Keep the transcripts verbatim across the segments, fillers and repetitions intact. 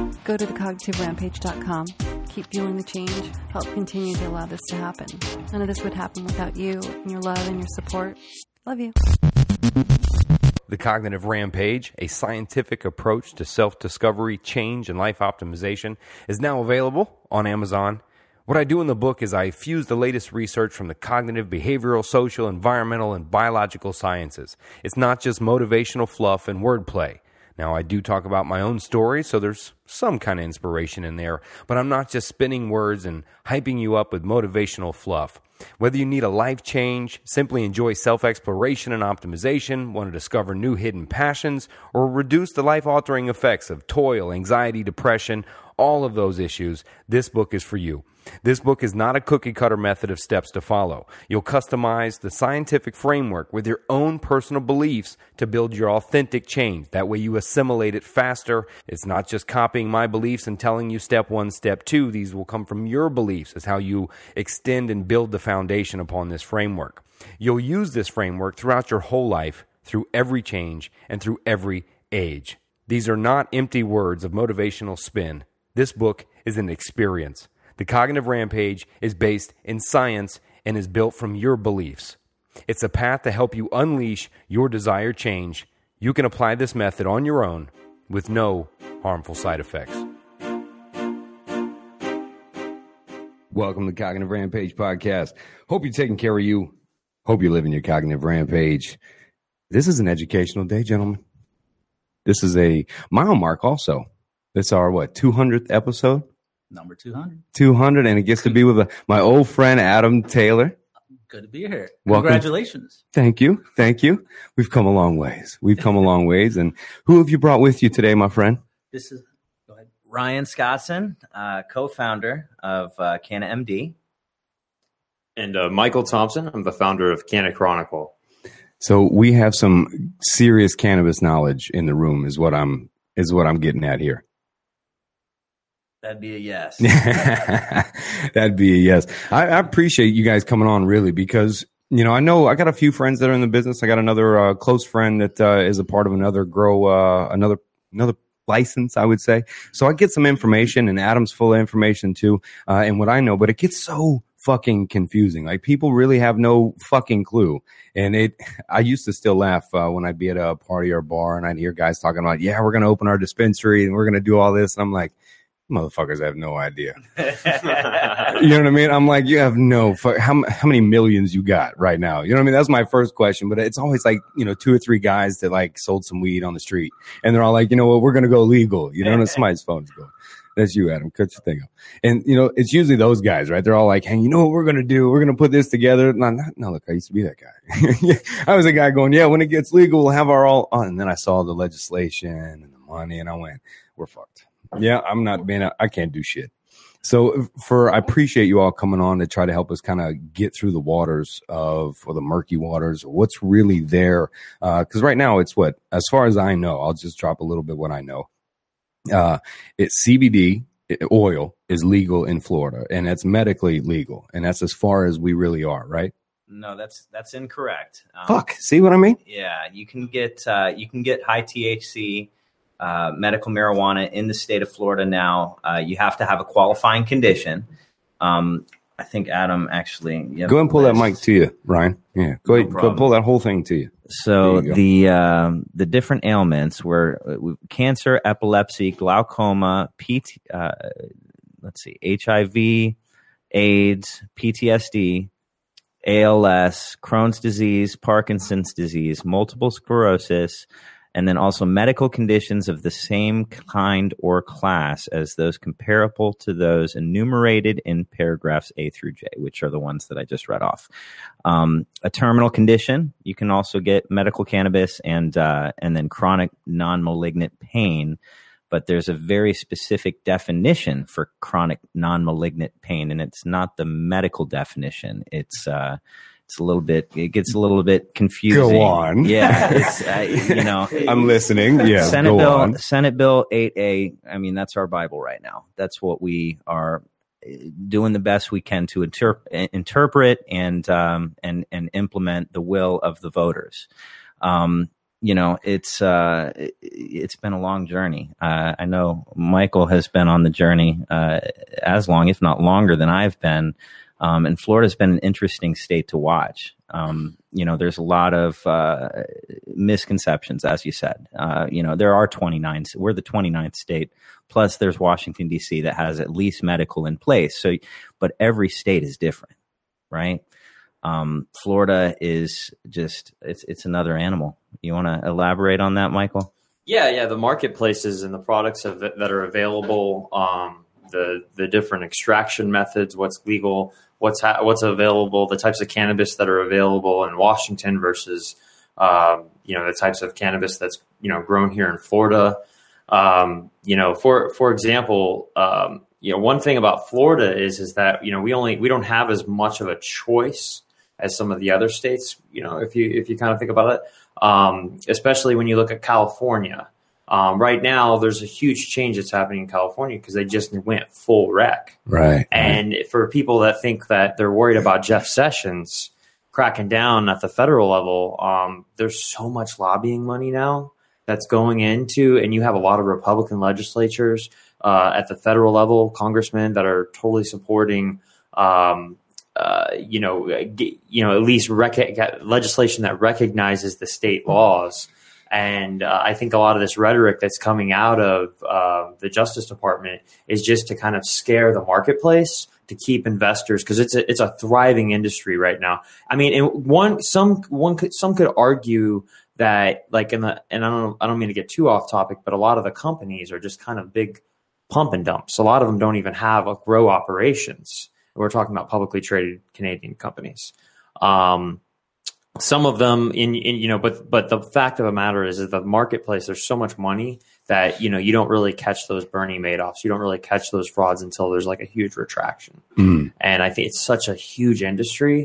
Go to the cognitive rampage dot com. Keep fueling the change. Help continue to allow this to happen. None of this would happen without you and your love and your support. Love you. The Cognitive Rampage, a scientific approach to self-discovery, change, and life optimization, is now available on Amazon. What I do in the book is I fuse the latest research from the cognitive, behavioral, social, environmental, and biological sciences. It's not just motivational fluff and wordplay. Now, I do talk about my own story, so there's some kind of inspiration in there, but I'm not just spinning words and hyping you up with motivational fluff. Whether you need a life change, simply enjoy self-exploration and optimization, want to discover new hidden passions, or reduce the life-altering effects of toil, anxiety, depression, all of those issues, this book is for you. This book is not a cookie-cutter method of steps to follow. You'll customize the scientific framework with your own personal beliefs to build your authentic change. That way you assimilate it faster. It's not just copying my beliefs and telling you step one, step two. These will come from your beliefs as how you extend and build the foundation upon this framework. You'll use this framework throughout your whole life, through every change, and through every age. These are not empty words of motivational spin. This book is an experience. The Cognitive Rampage is based in science and is built from your beliefs. It's a path to help you unleash your desired change. You can apply this method on your own with no harmful side effects. Welcome to the Cognitive Rampage podcast. Hope you're taking care of you. Hope you're living your cognitive rampage. This is an educational day, gentlemen. This is a mile mark also. It's our, what, two hundredth episode? Number two hundred. two hundred, and it gets to be with a, my old friend, Adam Taylor. Good to be here. Welcome. Congratulations. Thank you. Thank you. We've come a long ways. We've come a long ways. And who have you brought with you today, my friend? This is go ahead. Ryan Scottson, uh, co-founder of uh, Canna M D. And uh, Michael Thompson. I'm the founder of Canna Chronicle. So we have some serious cannabis knowledge in the room is what I'm is what I'm getting at here. That'd be a yes. That'd be a yes. I, I appreciate you guys coming on, really, because, you know, I know I got a few friends that are in the business. I got another uh, close friend that uh, is a part of another grow, uh, another another license, I would say. So I get some information, and Adam's full of information too, uh, and what I know. But it gets so fucking confusing. Like, people really have no fucking clue. And it, I used to still laugh uh, when I'd be at a party or a bar, and I'd hear guys talking about, yeah, we're going to open our dispensary and we're going to do all this, and I'm like, motherfuckers have no idea. You know what I mean? I'm like, you have no fuck. How, how many millions you got right now? You know what I mean? That's my first question. But it's always like, you know, two or three guys that like sold some weed on the street, and they're all like, you know what, we're going to go legal. You know, and somebody's phone's going. That's you, Adam. Cut your thing up. And, you know, it's usually those guys, right? They're all like, hey, you know what we're going to do? We're going to put this together. No, no, no, look, I used to be that guy. I was a guy going, yeah, when it gets legal, we'll have our all on. And then I saw the legislation and the money, and I went, we're fucked. Yeah, I'm not being, a, I can't do shit. So for, I appreciate you all coming on to try to help us kind of get through the waters of, or the murky waters, or what's really there. Uh, cause right now it's what, as far as I know, I'll just drop a little bit what I know. Uh, it's C B D oil is legal in Florida, and that's medically legal. And that's as far as we really are, right? No, that's, that's incorrect. Um, Fuck. See what I mean? Yeah. You can get, uh, you can get high T H C, Uh, medical marijuana in the state of Florida now. Uh, you have to have a qualifying condition. Um, I think Adam actually. Go ahead and pull that mic to you, Ryan. Yeah, go No ahead, problem. go pull that whole thing to you. So you the um, the different ailments were uh, cancer, epilepsy, glaucoma, P T, uh, let's see, H I V, AIDS, P T S D, A L S, Crohn's disease, Parkinson's disease, multiple sclerosis, and then also medical conditions of the same kind or class as those comparable to those enumerated in paragraphs A through J, which are the ones that I just read off. Um, a terminal condition, you can also get medical cannabis, and uh, and then chronic non-malignant pain. But there's a very specific definition for chronic non-malignant pain, and it's not the medical definition. It's uh, It's a little bit, it gets a little bit confusing. Go on. Yeah. It's, uh, you know, I'm listening. Yeah. Senate go Bill, on. Senate Bill eight A. I mean, that's our Bible right now. That's what we are doing the best we can to interp- interpret and, um, and, and implement the will of the voters. Um, you know, it's uh, it, it's been a long journey. Uh, I know Michael has been on the journey uh, as long, if not longer, than I've been. Um, and Florida's been an interesting state to watch. Um, you know, there's a lot of uh, misconceptions, as you said. Uh, you know, there are twenty-nine. We're the twenty-ninth state. Plus, there's Washington, D C that has at least medical in place. So, but every state is different, right? Um, Florida is just, it's it's another animal. You want to elaborate on that, Michael? Yeah, yeah. The marketplaces and the products of, that are available, um, the the different extraction methods, what's legal, what's ha- what's available, the types of cannabis that are available in Washington versus, um, you know, the types of cannabis that's, you know, grown here in Florida. Um, you know, for for example, um, you know, one thing about Florida is is that, you know, we only we don't have as much of a choice as some of the other states, you know, if you if you kind of think about it, um, especially when you look at California. Um, right now, there's a huge change that's happening in California because they just went full rec. Right. And for people that think that they're worried about Jeff Sessions cracking down at the federal level, um, there's so much lobbying money now that's going into, and you have a lot of Republican legislatures uh, at the federal level, congressmen that are totally supporting um Uh, you know, get, you know, at least rec- legislation that recognizes the state laws. And uh, I think a lot of this rhetoric that's coming out of uh, the Justice Department is just to kind of scare the marketplace to keep investors, because it's a, it's a thriving industry right now. I mean, and one some one could some could argue that, like in the and I don't I don't mean to get too off topic, but a lot of the companies are just kind of big pump and dumps. A lot of them don't even have a grow operations. We're talking about publicly traded Canadian companies. Um, some of them in, in, you know, but, but the fact of the matter is that the marketplace, there's so much money that, you know, you don't really catch those Bernie Madoffs. You don't really catch those frauds until there's like a huge retraction. Mm. And I think it's such a huge industry.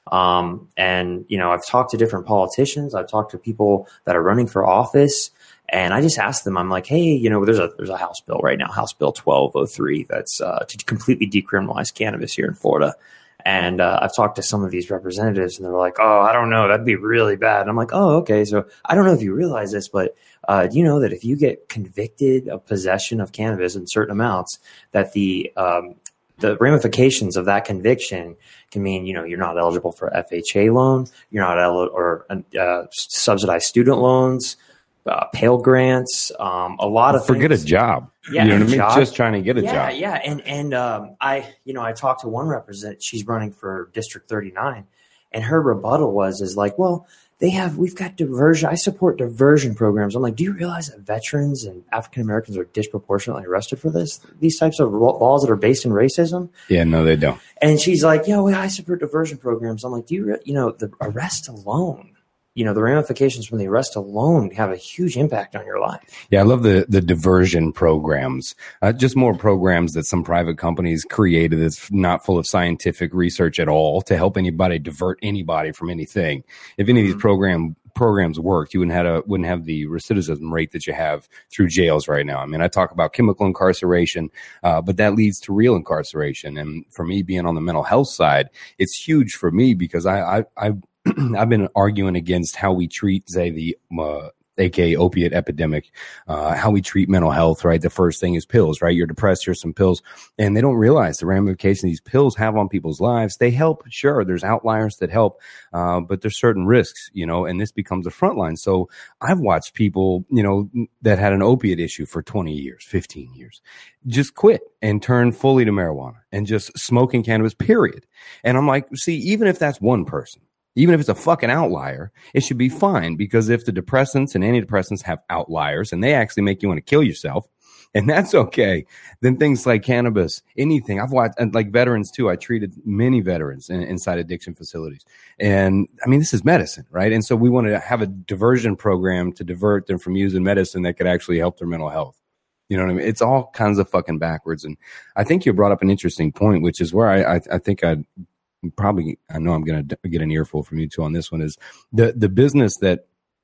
Um, and, you know, I've talked to different politicians. I've talked to people that are running for office. And I just asked them, I'm like, hey, you know, there's a there's a House bill right now, House Bill twelve oh three, that's uh, to completely decriminalize cannabis here in Florida. And uh, I've talked to some of these representatives, and they're like, oh, I don't know, that'd be really bad. And I'm like, oh, okay. So I don't know if you realize this, but uh, do you know that if you get convicted of possession of cannabis in certain amounts, that the um, the ramifications of that conviction can mean, you know, you're not eligible for F H A loan, you're not eligible or uh, subsidized student loans, Uh, Pell Grants, um, a lot of forget things. a job. Yeah, you know what I mean? job. Just trying to get a yeah, job. Yeah, and and um, I, you know, I talked to one representative. She's running for District thirty-nine, and her rebuttal was is like, well, they have, we've got diversion. I support diversion programs. I'm like, do you realize that veterans and African Americans are disproportionately arrested for this? These types of laws that are based in racism. Yeah, no, they don't. And she's like, yeah, well, I support diversion programs. I'm like, do you, re-? you know, the arrest alone. You know, the ramifications from the arrest alone have a huge impact on your life. Yeah, I love the the diversion programs. Uh, just more programs that some private companies created that's not full of scientific research at all to help anybody divert anybody from anything. If any of these program programs worked, you wouldn't have a, wouldn't have the recidivism rate that you have through jails right now. I mean, I talk about chemical incarceration, uh, but that leads to real incarceration. And for me, being on the mental health side, it's huge for me because I I, I I've been arguing against how we treat, say, the uh, A K A opiate epidemic, uh, how we treat mental health, right? The first thing is pills, right? You're depressed, here's some pills. And they don't realize the ramifications these pills have on people's lives. They help, sure, there's outliers that help, uh, but there's certain risks, you know, and this becomes a front line. So I've watched people, you know, that had an opiate issue for twenty years, fifteen years, just quit and turn fully to marijuana and just smoking cannabis, period. And I'm like, see, even if that's one person, even if it's a fucking outlier, it should be fine, because if the depressants and antidepressants have outliers and they actually make you want to kill yourself, and that's okay, then things like cannabis, anything. I've watched, and like veterans too. I treated many veterans in, inside addiction facilities. And I mean, this is medicine, right? And so we want to have a diversion program to divert them from using medicine that could actually help their mental health. You know what I mean? It's all kinds of fucking backwards. And I think you brought up an interesting point, which is where I, I, I think I'd, probably, I know I'm going to get an earful from you two on this one, is the, the business that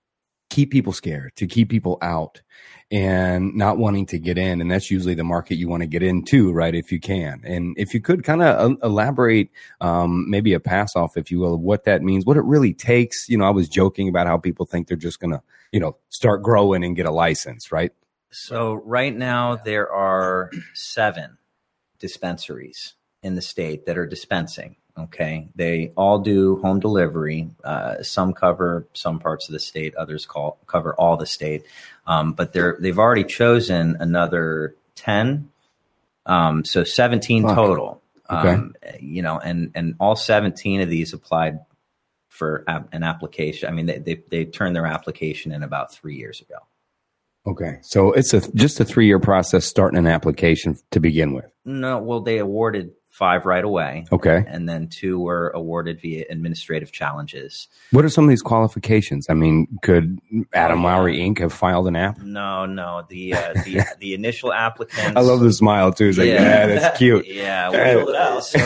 keep people scared, to keep people out and not wanting to get in. And that's usually the market you want to get into, right? If you can. And if you could kind of elaborate, um, maybe a pass off, if you will, of what that means, what it really takes. You know, I was joking about how people think they're just going to, you know, start growing and get a license, right? So right now there are seven dispensaries in the state that are dispensing. Okay. They all do home delivery. Uh, some cover some parts of the state. Others call, cover all the state. Um, but they're, they've already chosen another ten. Um, so seventeen Fuck. total. Okay. Um, you know, and, and all seventeen of these applied for a, an application. I mean, they, they, they turned their application in about three years ago. Okay. So it's a, just a three year process starting an application to begin with. No, well, they awarded five right away. Okay. And then two were awarded via administrative challenges. What are some of these qualifications? I mean, could Adam oh, yeah. Lowry Incorporated have filed an app? No, no. The uh, the the initial applicants. I love the smile too. It's like, yeah, yeah that's cute. Yeah, we'll fill it out. So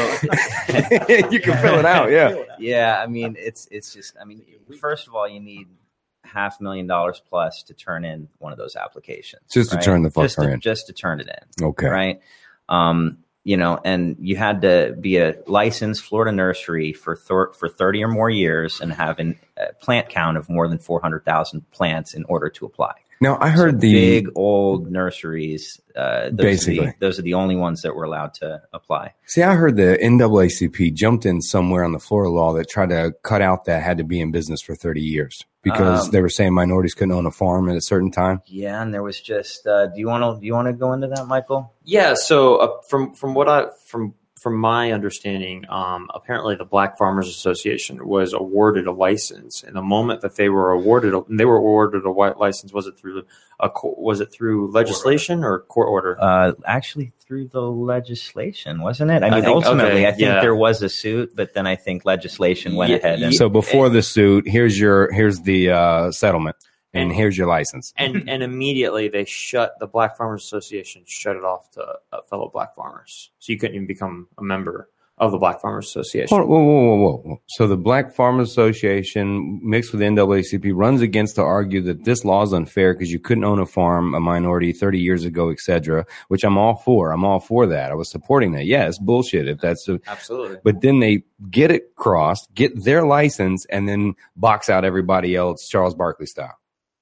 you can fill it out. Yeah. Yeah. I mean, it's it's just. I mean, first of all, you need half a million dollars plus to turn in one of those applications. Just right? to turn the fucker just to, in. Just to turn it in. Okay. Right. Um. You know, and you had to be a licensed Florida nursery for thir- for thirty or more years and have an, a plant count of more than four hundred thousand plants in order to apply. Now, I heard so the big old nurseries, uh, those basically, are the, those are the only ones that were allowed to apply. See, I heard the N double A C P jumped in somewhere on the Florida law that tried to cut out that had to be in business for thirty years because um, they were saying minorities couldn't own a farm at a certain time. Yeah, and there was just. Uh, do you want to do you want to go into that, Michael? Yeah. So uh, from from what I from. From my understanding, um, apparently the Black Farmers Association was awarded a license, and the moment that they were awarded, a, they were awarded a white license. Was it through a was it through legislation or court order? Uh, actually, through the legislation, wasn't it? I mean, I think, ultimately, okay, I think yeah. there was a suit, but then I think legislation went yeah, ahead. And, so before the suit, here's your here's the uh, settlement. And, and here's your license. And and immediately they shut the Black Farmers Association, shut it off to uh, fellow black farmers. So you couldn't even become a member of the Black Farmers Association. Whoa, whoa, whoa, whoa, whoa. So the Black Farmers Association mixed with the N double A C P runs against to argue that this law is unfair because you couldn't own a farm, a minority thirty years ago, et cetera, which I'm all for. I'm all for that. I was supporting that. Yeah, it's bullshit if that's a, absolutely. But then they get it crossed, get their license, and then box out everybody else, Charles Barkley style.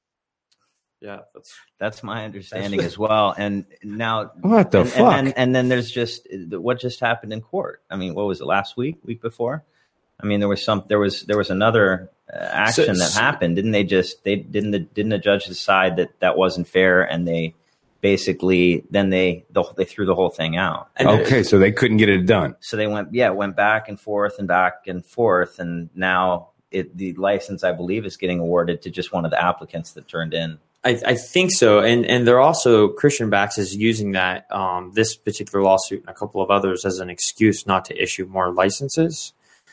Yeah, that's that's my understanding as well. And now, what the and, fuck? And, and, and then there's just what just happened in court. I mean, what was it last week, week before? I mean, there was some, there was there was another uh, action so, that so, happened. Didn't they just they didn't the, didn't the judge decide that that wasn't fair, and they basically then they the, they threw the whole thing out. And okay, so they couldn't get it done. So they went yeah went back and forth and back and forth, and now it, the license I believe is getting awarded to just one of the applicants that turned in. I, I think so, and and they're also Christian Backs is using that um, this particular lawsuit and a couple of others as an excuse not to issue more licenses.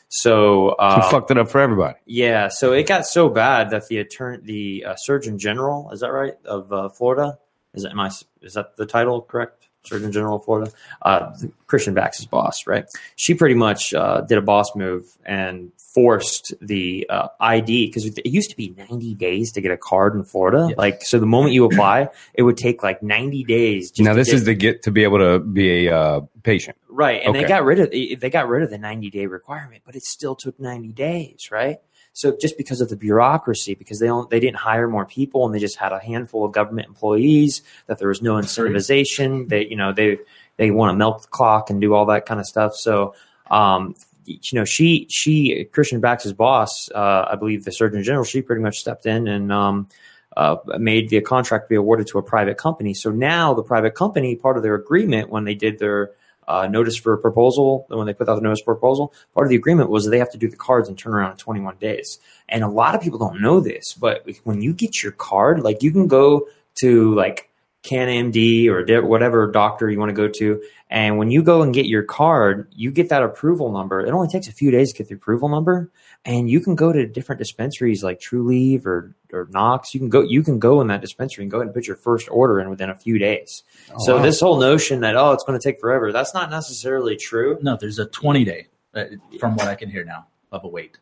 So, uh, so fucked it up for everybody. Yeah, so it got so bad that the attorney, the uh, Surgeon General, is that right, of uh, Florida? Is that am I, is that the title correct? Surgeon General of Florida, uh, Christian Backs' boss, right? She pretty much uh, did a boss move and forced the uh, I D because it used to be ninety days to get a card in Florida. Yes. Like, so the moment you apply, it would take like ninety days. Just now, this get, is to get to be able to be a uh, patient, right? And okay. they got rid of they got rid of the ninety day requirement, but it still took ninety days, right? So just because of the bureaucracy, because they don't, they didn't hire more people and they just had a handful of government employees, that there was no incentivization. They, you know, they they want to milk the clock and do all that kind of stuff. So, um, you know, she she Christian Backs' boss, uh, I believe the Surgeon General, she pretty much stepped in and um, uh, made the contract be awarded to a private company. So now the private company, part of their agreement when they did their Uh, notice for a proposal, when they put out the notice for proposal, part of the agreement was that they have to do the cards and turn around in twenty-one days. And a lot of people don't know this, but when you get your card, like you can go to like CanMD or whatever doctor you want to go to, and when you go and get your card, you get that approval number. It only takes a few days to get the approval number, and you can go to different dispensaries like Trulieve or or Knox. You can go you can go in that dispensary and go ahead and put your first order in within a few days. Oh, so wow. This whole notion that, oh, it's going to take forever, that's not necessarily true. No, there's a twenty day, uh, from what I can hear now, of a wait.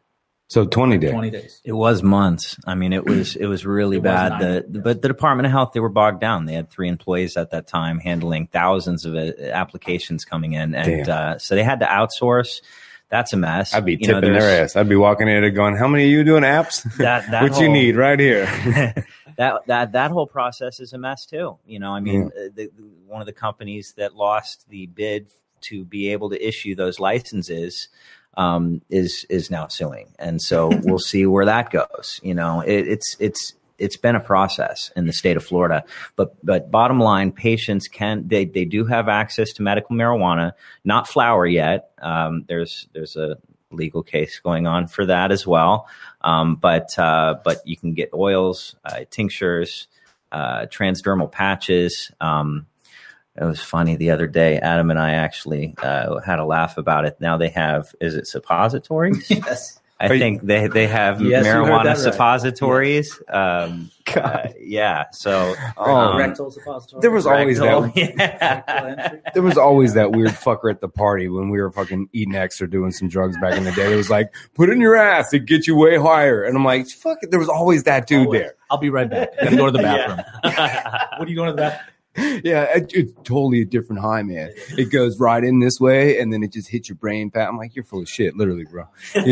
So twenty days. twenty days. It was months. I mean, it was it was really It was bad. nine, the, yes. But the Department of Health, they were bogged down. They had three employees at that time handling thousands of uh, applications coming in, and uh, so they had to outsource. That's a mess. I'd be You know, tipping their there's- ass. I'd be walking in and going, how many of you doing apps? That, that what whole, you need right here. that that that whole process is a mess too. You know, I mean, yeah. the, the, one of the companies that lost the bid to be able to issue those licenses um, is is now suing, and so we'll see where that goes. You know, it, it's it's it's been a process in the state of Florida, but but bottom line, patients can they they do have access to medical marijuana, not flower yet. Um, there's there's a legal case going on for that as well, um, but uh, but you can get oils, uh, tinctures, uh, transdermal patches. Um, It was funny the other day. Adam and I actually uh, had a laugh about it. Now they have, is it suppositories? Yes. I Are think they they have Yes, you heard marijuana that right. suppositories. Um, uh, yeah. So Oh, um, Rectal suppository. there was always rectal, that. yeah. Rectal entry. There was always that weird fucker at the party when we were fucking eating X or doing some drugs back in the day. It was like, put it in your ass, it gets you way higher. And I'm like, fuck it. There was always that dude Always. there. I'll be right back. I gotta go to the bathroom. Yeah. What are you going to the bathroom? Yeah, it, it's totally a different high, man. It goes right in this way, and then it just hits your brain. Pat, I'm like, you're full of shit, literally, bro.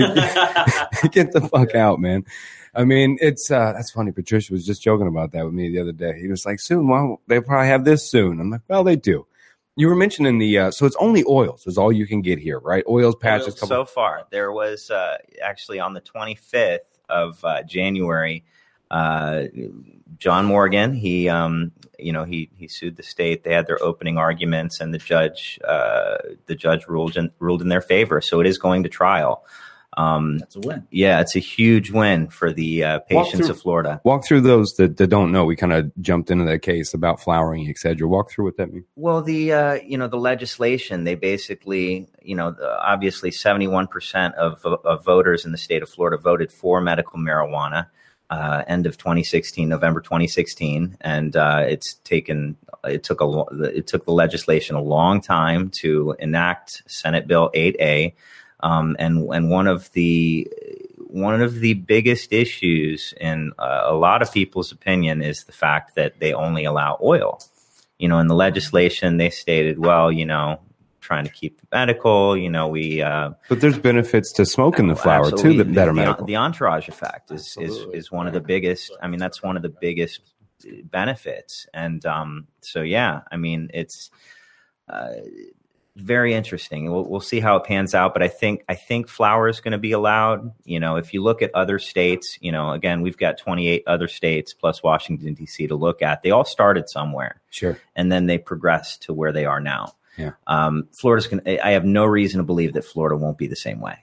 Get the fuck out, man. I mean, it's uh, that's funny. Patricia was just joking about that with me the other day. He was like, soon, well, they probably have this soon. I'm like, well, they do. You were mentioning the uh, so it's only oils is all you can get here, right? Oils, patches, couple. So far, there was uh, actually on the twenty-fifth of uh, January. Uh, John Morgan, he, um, you know, he he sued the state. They had their opening arguments, and the judge, uh, the judge ruled in, ruled in their favor. So it is going to trial. Um, That's a win. yeah, it's a huge win for the uh, patients through- of Florida. Walk through those that, that don't know. We kind of jumped into that case about flowering, et cetera. Walk through what that means. Well, the uh, you know the legislation, they basically, you know, the, obviously seventy-one percent of, of voters in the state of Florida voted for medical marijuana. Uh, end of twenty sixteen, November twenty sixteen, and uh, it's taken. It took a. lo- It took the legislation a long time to enact Senate Bill eight A, um, and and one of the one of the biggest issues in uh, a lot of people's opinion is the fact that they only allow oil. You know, in the legislation, they stated, well, you know, trying to keep it medical. You know, we. Uh, But there's benefits to smoking the flower Absolutely. too that, that are the, medical. the entourage effect is, is Absolutely. is one of the biggest. I mean, that's one of the biggest benefits. And um, so, yeah, I mean, it's uh, very interesting. We'll, we'll see how it pans out. But I think I think flower is going to be allowed. You know, if you look at other states, you know, again, we've got twenty-eight other states plus Washington, D C to look at. They all started somewhere, Sure. and then they progressed to where they are now. Yeah. Um, Florida's going to, I have no reason to believe that Florida won't be the same way.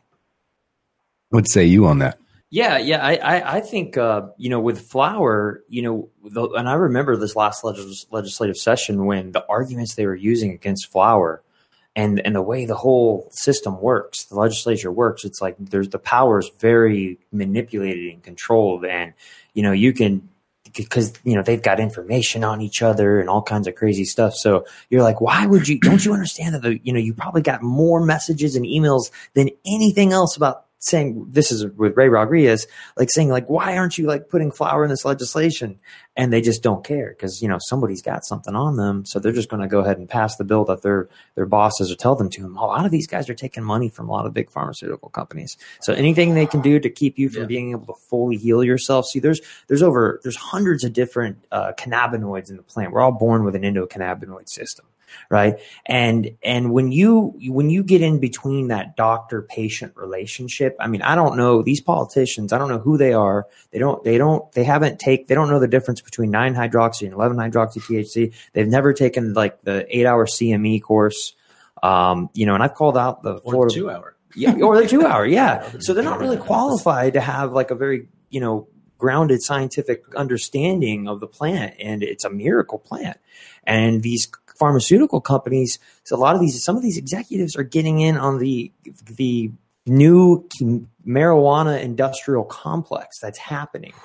What say you on that? Yeah, yeah, I, I, I think uh, you know, with flower, you know, the, and I remember this last legis- legislative session when the arguments they were using against flower, and and the way the whole system works, the legislature works, it's like there's the power is very manipulated and controlled, and you know, you can. Because, you know, they've got information on each other and all kinds of crazy stuff. So you're like, why would you, don't you understand that, the, you know, you probably got more messages and emails than anything else about saying, this is with Ray Rodriguez, like saying like, why aren't you like putting flower in this legislation? And they just don't care because, you know, somebody's got something on them. So they're just going to go ahead and pass the bill that their, their bosses or tell them to them. A lot of these guys are taking money from a lot of big pharmaceutical companies. So anything they can do to keep you from Yeah. being able to fully heal yourself. See, there's, there's over, there's hundreds of different uh, cannabinoids in the plant. We're all born with an endocannabinoid system. Right. And, and when you, when you get in between that doctor patient relationship, I mean, I don't know these politicians. I don't know who they are. They don't, they don't, they haven't take, they don't know the difference between nine hydroxy and eleven hydroxy T H C. They've never taken like the eight hour C M E course. Um, you know, and I've called out the Or Florida two hour. yeah, or the two hour. Yeah. So they're not really qualified to have like a very, you know, grounded scientific understanding of the plant. And it's a miracle plant. And these pharmaceutical companies, so a lot of these, some of these executives are getting in on the, the new marijuana industrial complex that's happening.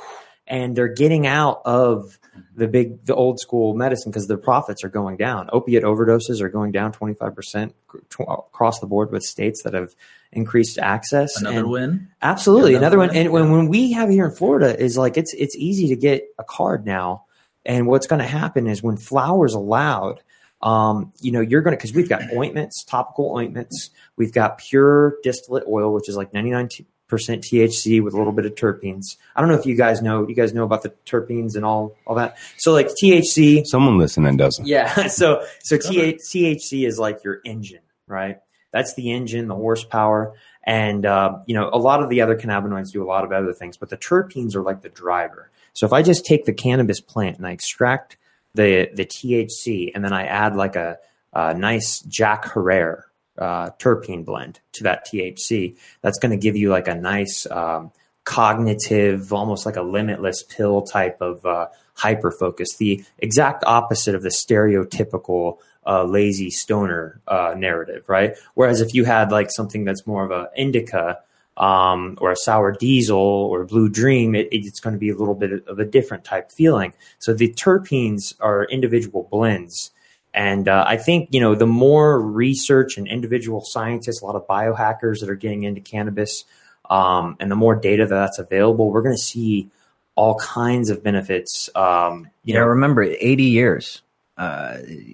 and they're getting out of the big, the old school medicine because their profits are going down. Opiate overdoses are going down twenty-five percent across the board with states that have increased access. Another and win. Absolutely. Yeah, another, another one. win. And when, when we have here in Florida is like, it's, it's easy to get a card now. And what's going to happen is when flower's allowed, um, you know, you're going to, cause we've got ointments, topical ointments. We've got pure distillate oil, which is like ninety-nine percent T H C with a little bit of terpenes. I don't know if you guys know, you guys know about the terpenes and all, all that. So like T H C. Someone listening doesn't. Yeah. So, so T H C is like your engine, right? That's the engine, the horsepower. And, uh, you know, a lot of the other cannabinoids do a lot of other things, but the terpenes are like the driver. So if I just take the cannabis plant and I extract the, the T H C and then I add like a, a nice Jack Herrera uh, terpene blend to that T H C, that's going to give you like a nice um, cognitive, almost like a limitless pill type of uh, hyper focus, the exact opposite of the stereotypical uh, lazy stoner uh, narrative, right? Whereas if you had like something that's more of a indica um, or a sour diesel or blue dream, it, it's going to be a little bit of a different type feeling. So the terpenes are individual blends. And uh, I think, you know, the more research and individual scientists, a lot of biohackers that are getting into cannabis, um, and the more data that's available, we're going to see all kinds of benefits. Um, you yeah, know, remember, eighty years, uh,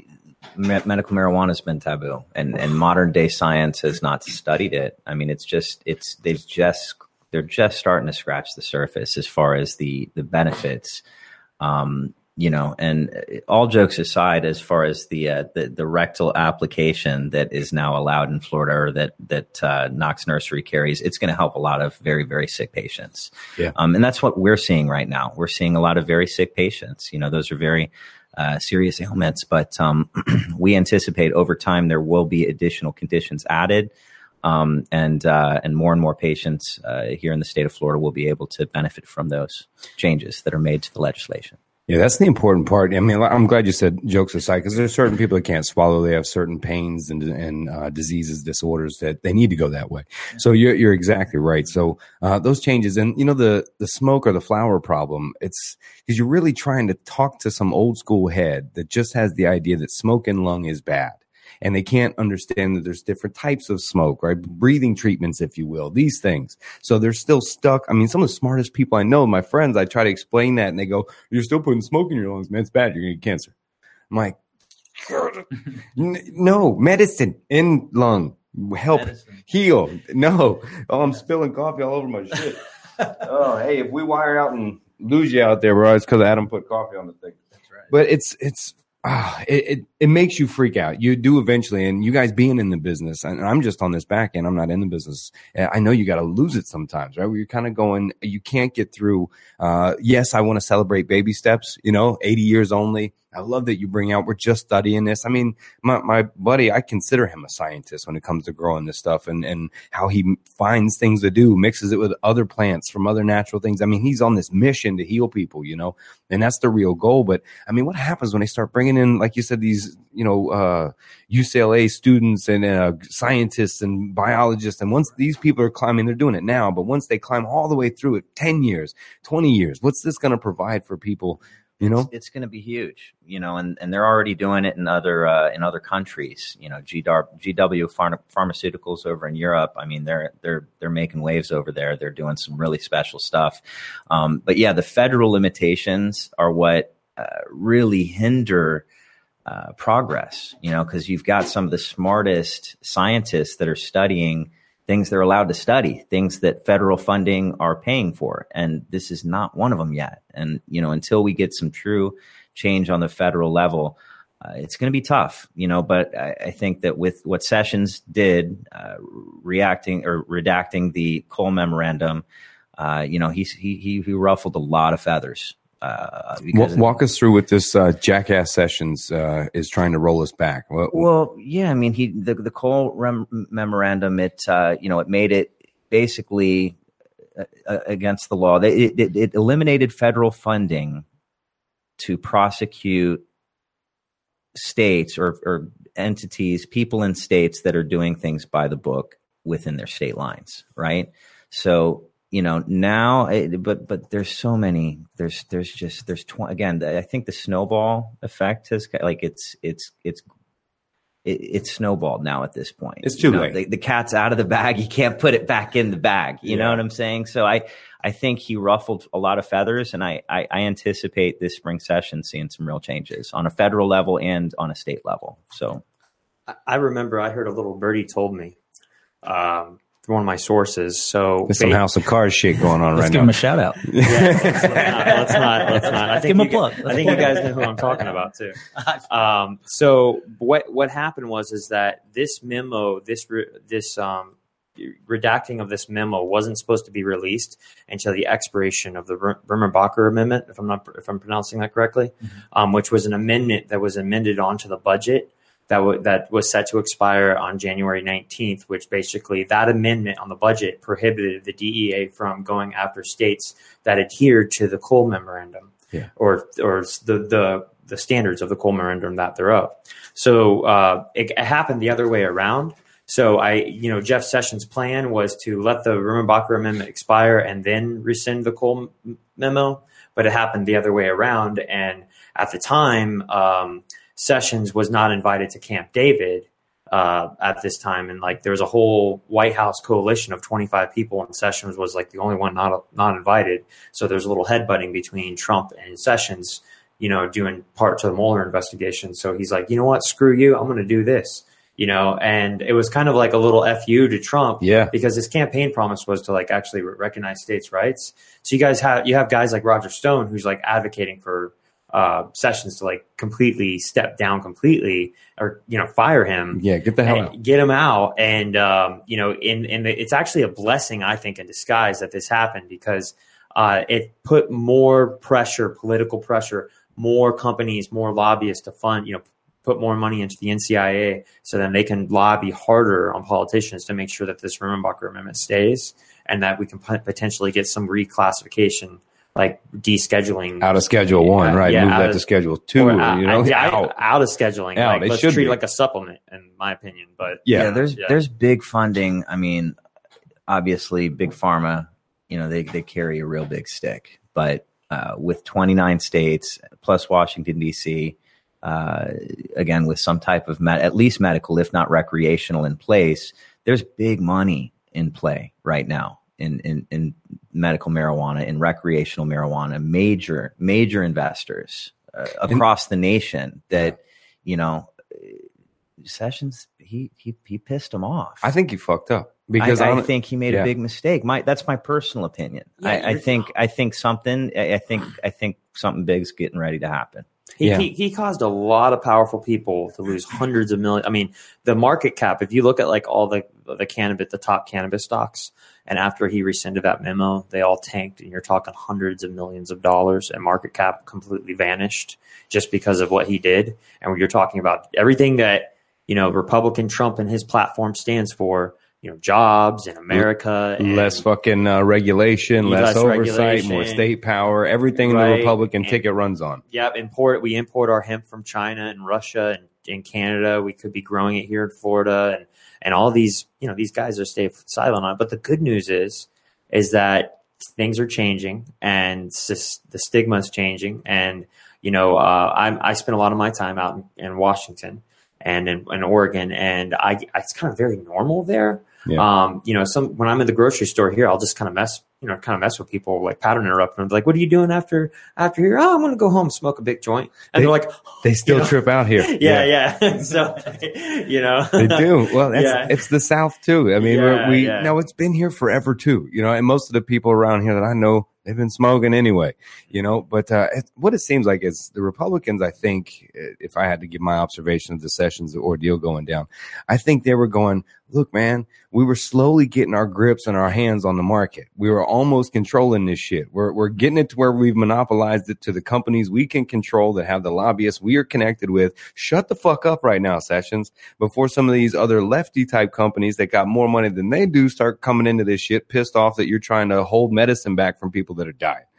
me- medical marijuana has been taboo, and, and modern day science has not studied it. I mean, it's just, it's, they've just, they're just starting to scratch the surface as far as the, the benefits. Um, You know, and all jokes aside, as far as the, uh, the the rectal application that is now allowed in Florida, or that that uh, Knox Nursery carries, it's going to help a lot of very very sick patients. Yeah, um, and that's what we're seeing right now. We're seeing a lot of very sick patients. You know, those are very uh, serious ailments, but um, we anticipate over time there will be additional conditions added. Um, and uh, and more and more patients uh, here in the state of Florida will be able to benefit from those changes that are made to the legislation. Yeah, that's the important part. I mean, I'm glad you said jokes aside, because there's certain people that can't swallow. They have certain pains and, and uh, diseases, disorders that they need to go that way. So you're, you're exactly right. So uh, those changes, and you know, the, the smoke or the flower problem, it's because you're really trying to talk to some old school head that just has the idea that smoke in lung is bad. And they can't understand that there's different types of smoke, right? Breathing treatments, if you will, these things. So they're still stuck. I mean, some of the smartest people I know, my friends, I try to explain that and they go, you're still putting smoke in your lungs, man. It's bad. You're going to get cancer. I'm like, no, medicine in lung. Help, medicine. Heal. No. Oh, I'm spilling coffee all over my shit. Oh, hey, if we wire out and lose you out there, bro, it's because Adam put coffee on the thing. That's right. But it's, it's, Ah, it, it it makes you freak out. You do eventually, and you guys being in the business, and I'm just on this back end. I'm not in the business. I know you got to lose it sometimes, right? Where you're kind of going, you can't get through. Uh, yes, I want to celebrate baby steps. You know, eighty years only. I love that you bring out, we're just studying this. I mean, my, my buddy, I consider him a scientist when it comes to growing this stuff and, and how he finds things to do, mixes it with other plants from other natural things. I mean, he's on this mission to heal people, you know, and that's the real goal. But I mean, what happens when they start bringing in, like you said, these, you know, uh, U C L A students and uh, scientists and biologists. And once these people are climbing, they're doing it now, but once they climb all the way through it, ten years, twenty years, what's this going to provide for people? You know, it's, it's going to be huge, you know, and, and they're already doing it in other uh, in other countries. You know, G W Pharma, Pharmaceuticals over in Europe. I mean, they're they're they're making waves over there. They're doing some really special stuff. Um, but yeah, the federal limitations are what uh, really hinder uh, progress. You know, because you've got some of the smartest scientists that are studying things they're allowed to study, things that federal funding are paying for. And this is not one of them yet. And, you know, until we get some true change on the federal level, uh, it's going to be tough, you know, but I, I think that with what Sessions did, uh, reacting or redacting the Cole memorandum, uh, you know, he's, he, he, he ruffled a lot of feathers. Uh, walk, walk us through what this uh, jackass Sessions uh, is trying to roll us back. What, well, yeah, I mean, he the the Cole rem- memorandum. It uh, you know it made it basically uh, against the law. It, it, it eliminated federal funding to prosecute states or, or entities, people in states that are doing things by the book within their state lines, right? So you know, now, it, but but there's so many. There's there's just there's tw- again. I think the snowball effect has like it's it's it's it, it's snowballed now at this point. It's too you know, late. The, the cat's out of the bag. You can't put it back in the bag. You Yeah. know what I'm saying? So I I think he ruffled a lot of feathers, and I, I I anticipate this spring session seeing some real changes on a federal level and on a state level. So I- I remember I heard a little birdie told me um, through one of my sources. So There's some ba- House of Cards shit going on Let's right give now. him a shout out. Yeah, let's, let's not. Let's not. Let's not. I think Give him a you, plug. I Let's think you plug. guys know who I'm talking about too. Um, so what what happened was is that this memo, this re, this um, redacting of this memo wasn't supposed to be released until the expiration of the Bremer-Bacher Amendment, if I'm not if I'm pronouncing that correctly, mm-hmm. um, which was an amendment that was amended onto the budget. That, w- that was set to expire on January nineteenth, which basically that amendment on the budget prohibited the D E A from going after states that adhered to the Cole Memorandum yeah. or or the, the the standards of the Cole Memorandum that thereof. So uh, it, it happened the other way around. So I, you know, Jeff Sessions' plan was to let the Bremer-Bacher Amendment expire and then rescind the Cole memo, but it happened the other way around. And at the time, um, Sessions was not invited to Camp David uh, at this time, and like there was a whole White House coalition of twenty-five people, and Sessions was like the only one not not invited. So there's a little headbutting between Trump and Sessions, you know, doing part to the Mueller investigation. So he's like, you know what, screw you, I'm going to do this, you know, and it was kind of like a little F U to Trump, yeah, because his campaign promise was to like actually recognize states' rights. So you guys have you have guys like Roger Stone who's like advocating for Uh, Sessions to like completely step down completely or, you know, fire him. Yeah, get the hell out. Get him out. And, um, you know, in, in the, it's actually a blessing, I think, in disguise that this happened because uh, it put more pressure, political pressure, more companies, more lobbyists to fund, you know, put more money into the N C I A so then they can lobby harder on politicians to make sure that this Bremer-Bacher Amendment stays and that we can potentially get some reclassification, like descheduling out of Schedule One, right? Yeah, Move that of, to Schedule Two, or out, you know, yeah, out. out of scheduling. Out. Like, It let's should treat be. it like a supplement, in my opinion. But Yeah, yeah there's yeah. there's big funding. I mean, obviously, big pharma, you know, they they carry a real big stick. But uh, with twenty-nine states plus Washington D C, uh, again with some type of med- at least medical, if not recreational, in place, there's big money in play right now. In, in, in medical marijuana, in recreational marijuana, major, major investors uh, across the nation that, you know, Sessions, he, he, he pissed them off. I think he fucked up because I, I I'm- think he made yeah. a big mistake. My, that's my personal opinion. Yeah, I, I you're- think, I think something, I I think, I think something big's getting ready to happen. He, Yeah. he he caused a lot of powerful people to lose hundreds of millions. I mean, the market cap, if you look at like all the the cannabis, the top cannabis stocks, and after he rescinded that memo, they all tanked, and you're talking hundreds of millions of dollars, and market cap completely vanished just because of what he did. And when you're talking about everything that, you know, Republican Trump and his platform stands for, you know, jobs in America, and less fucking uh, regulation, less, Less oversight, regulation. more state power, everything the Right. Republican And- ticket runs on. Yep, import. We import our hemp from China and Russia and, and Canada. We could be growing it here in Florida, and and all these, you know, these guys are staying silent on it. But the good news is, is that things are changing, and sis, the stigma is changing. And you know, uh, I I spent a lot of my time out in, in Washington and in, in Oregon, and I it's kind of very normal there. Yeah. Um, you know, some when I'm in the grocery store here, I'll just kind of mess, you know, kind of mess with people, like pattern interrupt them. Like, what are you doing after after here? Oh, I'm going to go home, smoke a big joint, and They- they, are like, They still you know? trip out here. yeah, yeah. So, you know, They do. Well, that's, Yeah. it's the South too. I mean, Yeah, we're, we yeah. no, it's been here forever too. You know, and most of the people around here that I know, they've been smoking anyway. You know, but uh, it, what it seems like is the Republicans. I think, if I had to give my observation of the Sessions, the ordeal going down, I think they were going, look, man, we were slowly getting our grips and our hands on the market. We were almost controlling this shit. We're we're getting it to where we've monopolized it to the companies we can control that have the lobbyists we are connected with. Shut the fuck up right now, Sessions, before some of these other lefty type companies that got more money than they do start coming into this shit, pissed off that you're trying to hold medicine back from people that are dying.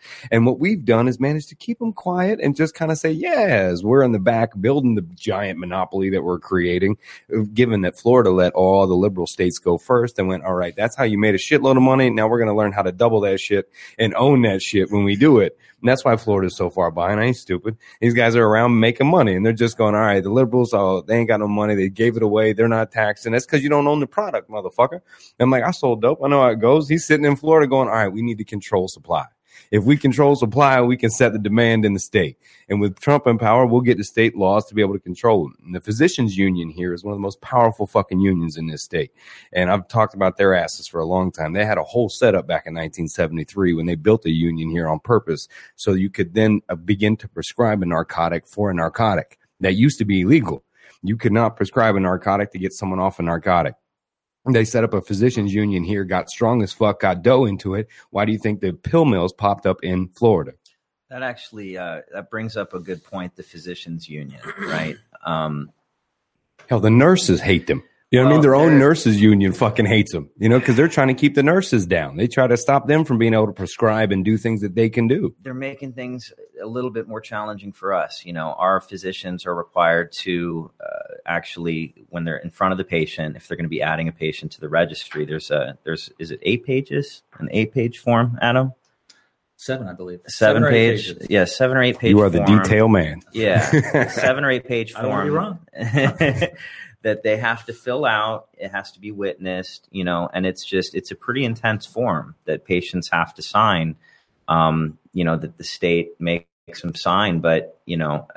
And what we've done is managed to keep them quiet and just kind of say, yes, we're in the back building the giant monopoly that we're creating, given that Florida let all the liberal states go first and went, all right, that's how you made a shitload of money. Now we're going to learn how to double that shit and own that shit when we do it. And that's why Florida's so far behind. I ain't stupid. These guys are around making money, and they're just going, all right, the liberals, oh, they ain't got no money. They gave it away. They're not taxing. That's because you don't own the product, motherfucker. And I'm like, I sold dope. I know how it goes. He's sitting in Florida going, all right, we need to control supply. If we control supply, we can set the demand in the state. And with Trump in power, we'll get the state laws to be able to control them. And the physicians union here is one of the most powerful fucking unions in this state. And I've talked about their asses for a long time. They had a whole setup back in nineteen seventy-three when they built a union here on purpose so you could then uh, begin to prescribe a narcotic for a narcotic. That used to be illegal. You could not prescribe a narcotic to get someone off a narcotic. They set up a physicians union here, got strong as fuck, got dough into it. Why do you think the pill mills popped up in Florida? That actually, uh, that brings up a good point, the physicians union, right? Um, Hell, the nurses hate them. You know what well, I mean? Their own nurses union fucking hates them, you know, because they're trying to keep the nurses down. They try to stop them from being able to prescribe and do things that they can do. They're making things a little bit more challenging for us. You know, our physicians are required to uh, actually, when they're in front of the patient, if they're going to be adding a patient to the registry, there's a, there's, is it eight pages? An eight page form, Adam? Seven, I believe. Seven, seven page. Pages. Yeah, seven or eight page You are form. the detail man. Yeah. Seven or eight page form. I don't want to be wrong. That they have to fill out. It has to be witnessed, you know, and it's just, it's a pretty intense form that patients have to sign, um, you know, that the state makes them sign. But, you know,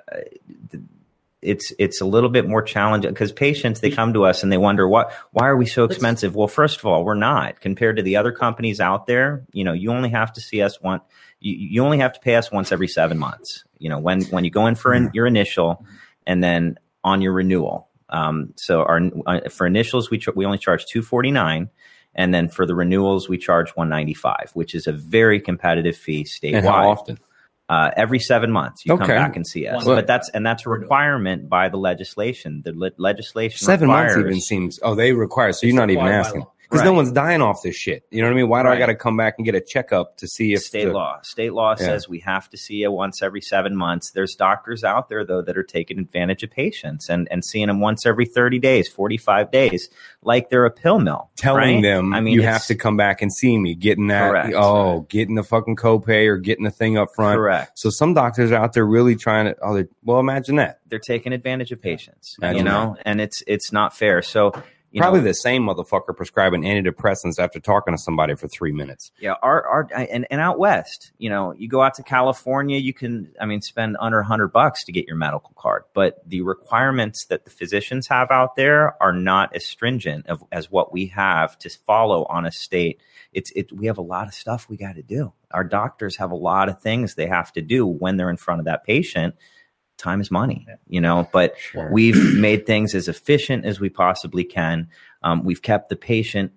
it's, it's a little bit more challenging because patients, they come to us and they wonder, what, why are we so expensive? Well, first of all, we're not compared to the other companies out there. You know, you only have to see us once, you, you only have to pay us once every seven months, you know, when, when you go in for in, your initial and then on your renewal. Um, so our, uh, for initials, we, ch- we only charge two forty-nine. And then for the renewals, we charge one ninety-five, which is a very competitive fee statewide. And how often? Uh, every seven months, you okay. come back and see us. Well, but that's, and that's a requirement by the legislation. The le- legislation Seven requires, months even seems, oh, they require, so you're not even asking. Because right. no one's dying off this shit. You know what I mean? Why do right. I got to come back and get a checkup to see if state the, law, state law yeah. says we have to see you once every seven months. There's doctors out there though that are taking advantage of patients and, and seeing them once every thirty days, forty-five days, like they're a pill mill. Telling right? them, I mean, you have to come back and see me, getting that, correct. oh, getting the fucking copay or getting the thing up front. Correct. So some doctors are out there really trying to, oh, well, imagine that. They're taking advantage of patients, Imagine you know, that. and it's it's not fair. So. You Probably know, the same motherfucker prescribing antidepressants after talking to somebody for three minutes. Yeah, our our and, and out west, you know, you go out to California, you can, I mean, spend under a hundred bucks to get your medical card, but the requirements that the physicians have out there are not as stringent of, as what we have to follow on a state. It's it. We have a lot of stuff we got to do. Our doctors have a lot of things they have to do when they're in front of that patient. Time is money, you know, but sure. We've made things as efficient as we possibly can. Um, we've kept the patient,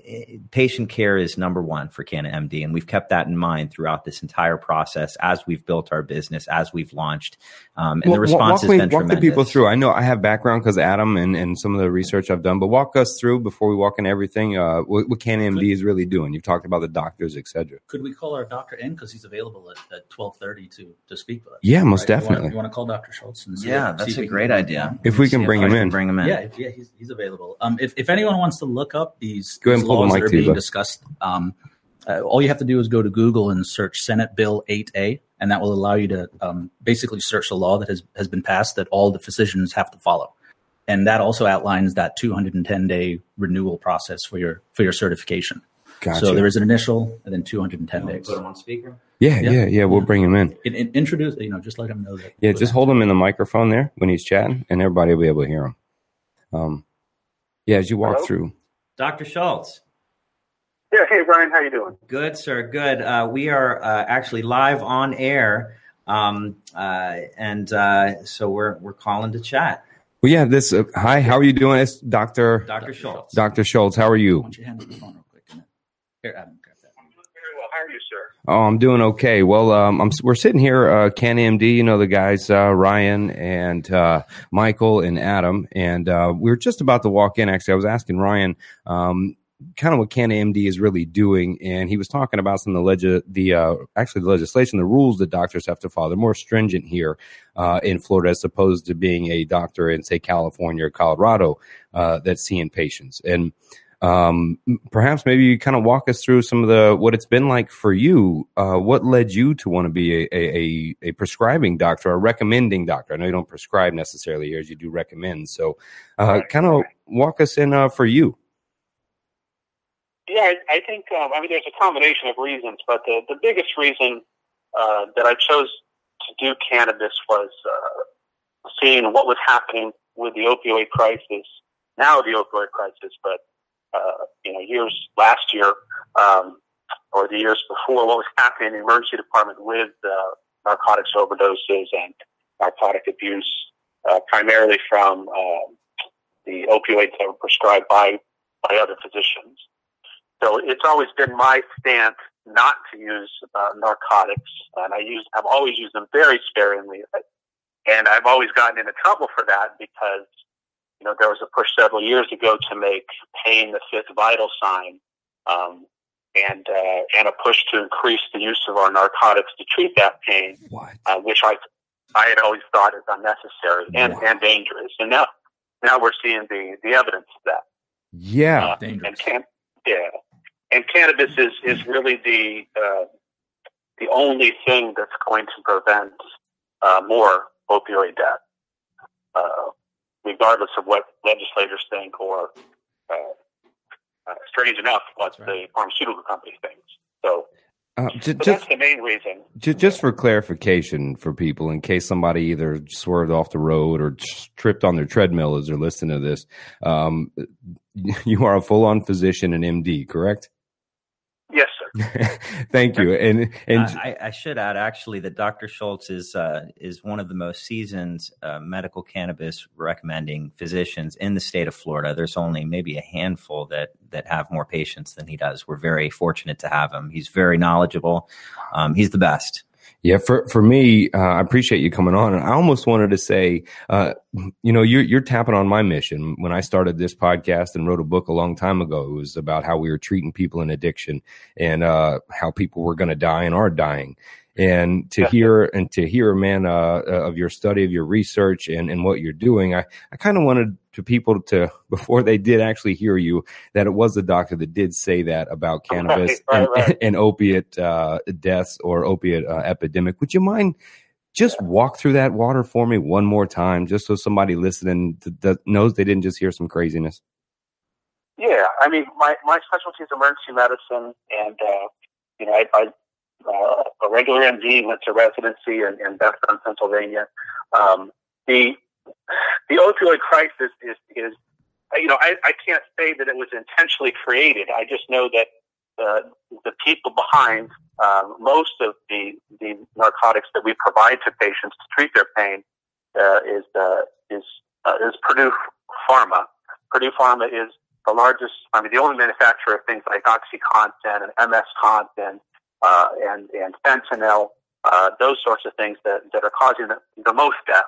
patient care is number one for Canna M D. And we've kept that in mind throughout this entire process as we've built our business, as we've launched. Um, and well, the response has me, been walk tremendous. Walk the people through. I know I have background because Adam and, and some of the research I've done, but walk us through before we walk in everything, uh, what, what Canna M D is really doing. You've talked about the doctors, et cetera. Could we call our doctor in? Because he's available at, at twelve thirty to, to speak with us. Yeah, most right? definitely. You want, you want to call Doctor Schultz? And see yeah, if, that's see a great idea. If we can bring him in. bring him in. Yeah, yeah, he's, he's available. Um, if, if anyone wants to look up these, go ahead these and pull laws the mic that are to you, being bud. discussed, um, uh, all you have to do is go to Google and search Senate Bill eight A, and that will allow you to um, basically search the law that has, has been passed that all the physicians have to follow. And that also outlines that two hundred ten day renewal process for your for your certification. Gotcha. So there is an initial and then two hundred ten days. Put him on speaker. Yeah, Yeah. yeah, yeah. We'll bring him in. In, in, introduce, you know, just let him know that. Yeah, just hold him in the microphone there when he's chatting, and everybody will be able to hear him. Um, yeah, as you walk Hello? through. Doctor Schultz. Yeah, hey, Brian, how you doing? Good, sir. Good. Uh, we are uh, actually live on air, um, uh, and uh, so we're we're calling to chat. Well, yeah. This. Uh, hi, how are you doing? It's Doctor Doctor Schultz. Doctor Schultz. How are I you? want you to hand me the phone real quick. Isn't it? Here, Adam, grab that. I'm doing very well. How are you, sir? Oh, I'm doing okay. Well, um, I'm, we're sitting here, uh, Canna M D, you know, the guys, uh, Ryan and, uh, Michael and Adam. And, uh, we were just about to walk in. Actually, I was asking Ryan, um, kind of what CannaMD is really doing. And he was talking about some of the leg- the uh, actually the legislation, the rules that doctors have to follow. They're more stringent here uh, in Florida as opposed to being a doctor in, say, California or Colorado uh, that's seeing patients. And um, perhaps maybe you kind of walk us through some of the what it's been like for you. Uh, what led you to want to be a, a, a prescribing doctor, a recommending doctor? I know you don't prescribe necessarily here, as you do recommend. So uh, Right, kind of right. walk us in uh, for you. Yeah, I, I think, um, I mean, there's a combination of reasons, but the, the biggest reason uh, that I chose to do cannabis was uh, seeing what was happening with the opioid crisis, now the opioid crisis, but, uh, you know, years last year um, or the years before, what was happening in the emergency department with uh, narcotics overdoses and narcotic abuse, uh, primarily from uh, the opioids that were prescribed by, by other physicians. So it's always been my stance not to use uh, narcotics, and I use I've always used them very sparingly, and I've always gotten into trouble for that because you know there was a push several years ago to make pain the fifth vital sign, um, and uh, and a push to increase the use of our narcotics to treat that pain, uh, which I I had always thought is unnecessary and, Wow. and dangerous, and now now we're seeing the the evidence of that. Yeah. Uh, Dangerous. and can yeah. And cannabis is, is really the uh, the only thing that's going to prevent uh, more opioid death, uh, regardless of what legislators think or, uh, uh, strange enough, what That's right. the pharmaceutical company thinks. So, Uh, ju- so just, that's the main reason. ju- just for clarification for people, in case somebody either swerved off the road or t- tripped on their treadmill as they're listening to this, um, you are a full-on physician and M D, correct? Yes, sir. Thank you. And and I, I should add, actually, that Doctor Schultz is uh, is one of the most seasoned uh, medical cannabis recommending physicians in the state of Florida. There's only maybe a handful that that have more patients than he does. We're very fortunate to have him. He's very knowledgeable. Um, he's the best. yeah, for for me, uh, I appreciate you coming on. And I almost wanted to say, uh, you know, you're you're tapping on my mission. When I started this podcast and wrote a book a long time ago, it was about how we were treating people in addiction and uh, how people were going to die and are dying. And to hear and to hear, man, uh, of your study, of your research, and, and what you're doing, I, I kind of wanted to people to, before they did actually hear you, that it was the doctor that did say that about cannabis Right, and, right, right. and opiate uh, deaths or opiate uh, epidemic. Would you mind just walk through that water for me one more time, just so somebody listening to, that knows they didn't just hear some craziness? Yeah, I mean, my, my specialty is emergency medicine, and, uh, you know, I, I uh, a regular M D, went to residency in, in Bethlehem, Pennsylvania. Um, the the opioid crisis is, is you know, I, I can't say that it was intentionally created. I just know that uh, the people behind uh, most of the, the narcotics that we provide to patients to treat their pain uh, is uh, is uh, is Purdue Pharma. Purdue Pharma is the largest, I mean, the only manufacturer of things like OxyContin and M S Contin uh, and and fentanyl, uh, those sorts of things that, that are causing the, the most death.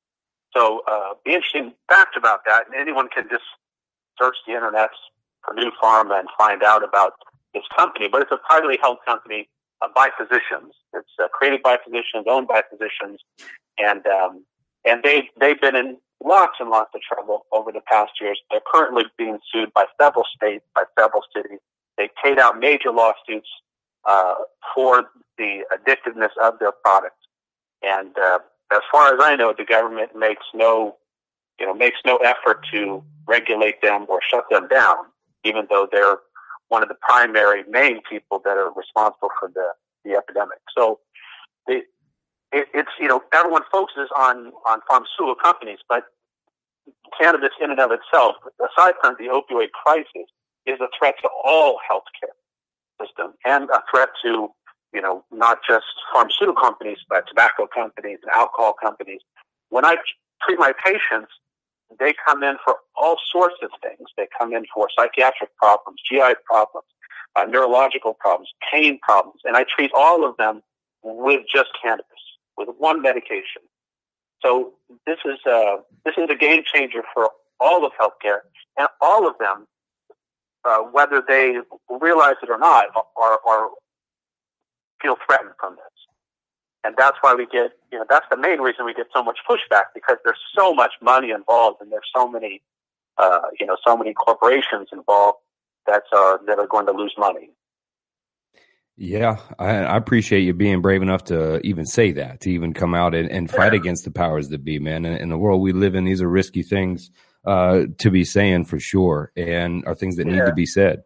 So uh, the interesting fact about that, and anyone can just search the internet, Purdue Pharma, and find out about this company, but it's a privately held company uh, by physicians. It's uh, created by physicians, owned by physicians, and um, and they they've been in lots and lots of trouble over the past years. They're currently being sued by several states, by several cities. They paid out major lawsuits uh, for the addictiveness of their products, and uh, as far as I know, the government makes no, you know, makes no effort to regulate them or shut them down, even though they're one of the primary main people that are responsible for the, the epidemic. So the, it, it's, you know, everyone focuses on, on pharmaceutical companies, but cannabis in and of itself, aside from the opioid crisis, is a threat to all healthcare system and a threat to, you know, not just pharmaceutical companies, but tobacco companies and alcohol companies. When I treat my patients, they come in for all sorts of things. They come in for psychiatric problems, G I problems, uh, neurological problems, pain problems, and I treat all of them with just cannabis, with one medication. So this is a, this is a game changer for all of healthcare, and all of them uh, whether they realize it or not, are, are feel threatened from this. And that's why we get, you know, that's the main reason we get so much pushback, because there's so much money involved, and there's so many, uh, you know, so many corporations involved that are, that are going to lose money. Yeah, I, I appreciate you being brave enough to even say that, to even come out and, and fight against the powers that be, man. In, in the world we live in, these are risky things uh, to be saying for sure, and are things that yeah. need to be said.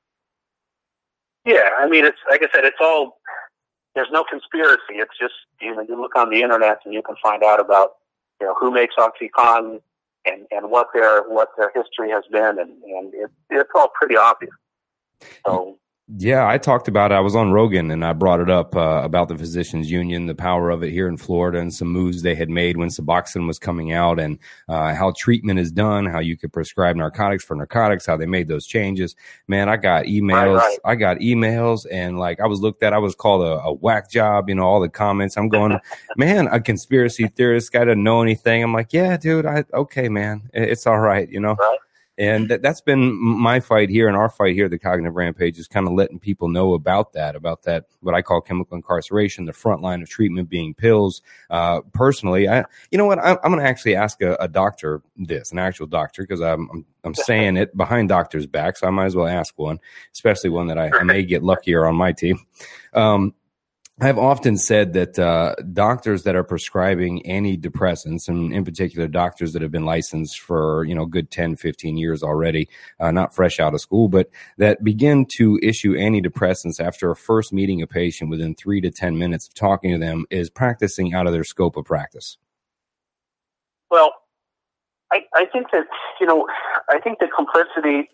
Yeah, I mean, it's like I said, it's all, there's no conspiracy. It's just, you know, you look on the internet and you can find out about, you know, who makes OxyContin and, and what their what their history has been, and, and it, it's all pretty obvious. So. Yeah, I talked about it. I was on Rogan and I brought it up uh, about the physicians union, the power of it here in Florida, and some moves they had made when Suboxone was coming out, and uh, how treatment is done, how you could prescribe narcotics for narcotics, how they made those changes. Man, I got emails. Right, right. I got emails, and like I was looked at, I was called a, a whack job, you know, all the comments. I'm going, man, a conspiracy theorist guy doesn't know anything. I'm like, yeah, dude, I okay, man, it's all right, you know. Right. And that, that's been my fight here, and our fight here at the Cognitive Rampage, is kind of letting people know about that, about that, what I call chemical incarceration, the front line of treatment being pills. Uh, personally, I, you know what, I, I'm going to actually ask a, a doctor this, an actual doctor, because I'm, I'm, I'm saying it behind doctors' back, so I might as well ask one, especially one that I, I may get luckier on my team. Um, I've often said that uh, doctors that are prescribing antidepressants, and in particular doctors that have been licensed for, you know, good ten, fifteen years already, uh, not fresh out of school, but that begin to issue antidepressants after a first meeting a patient within three to ten minutes of talking to them, is practicing out of their scope of practice. Well, I, I think that, you know, I think the complicity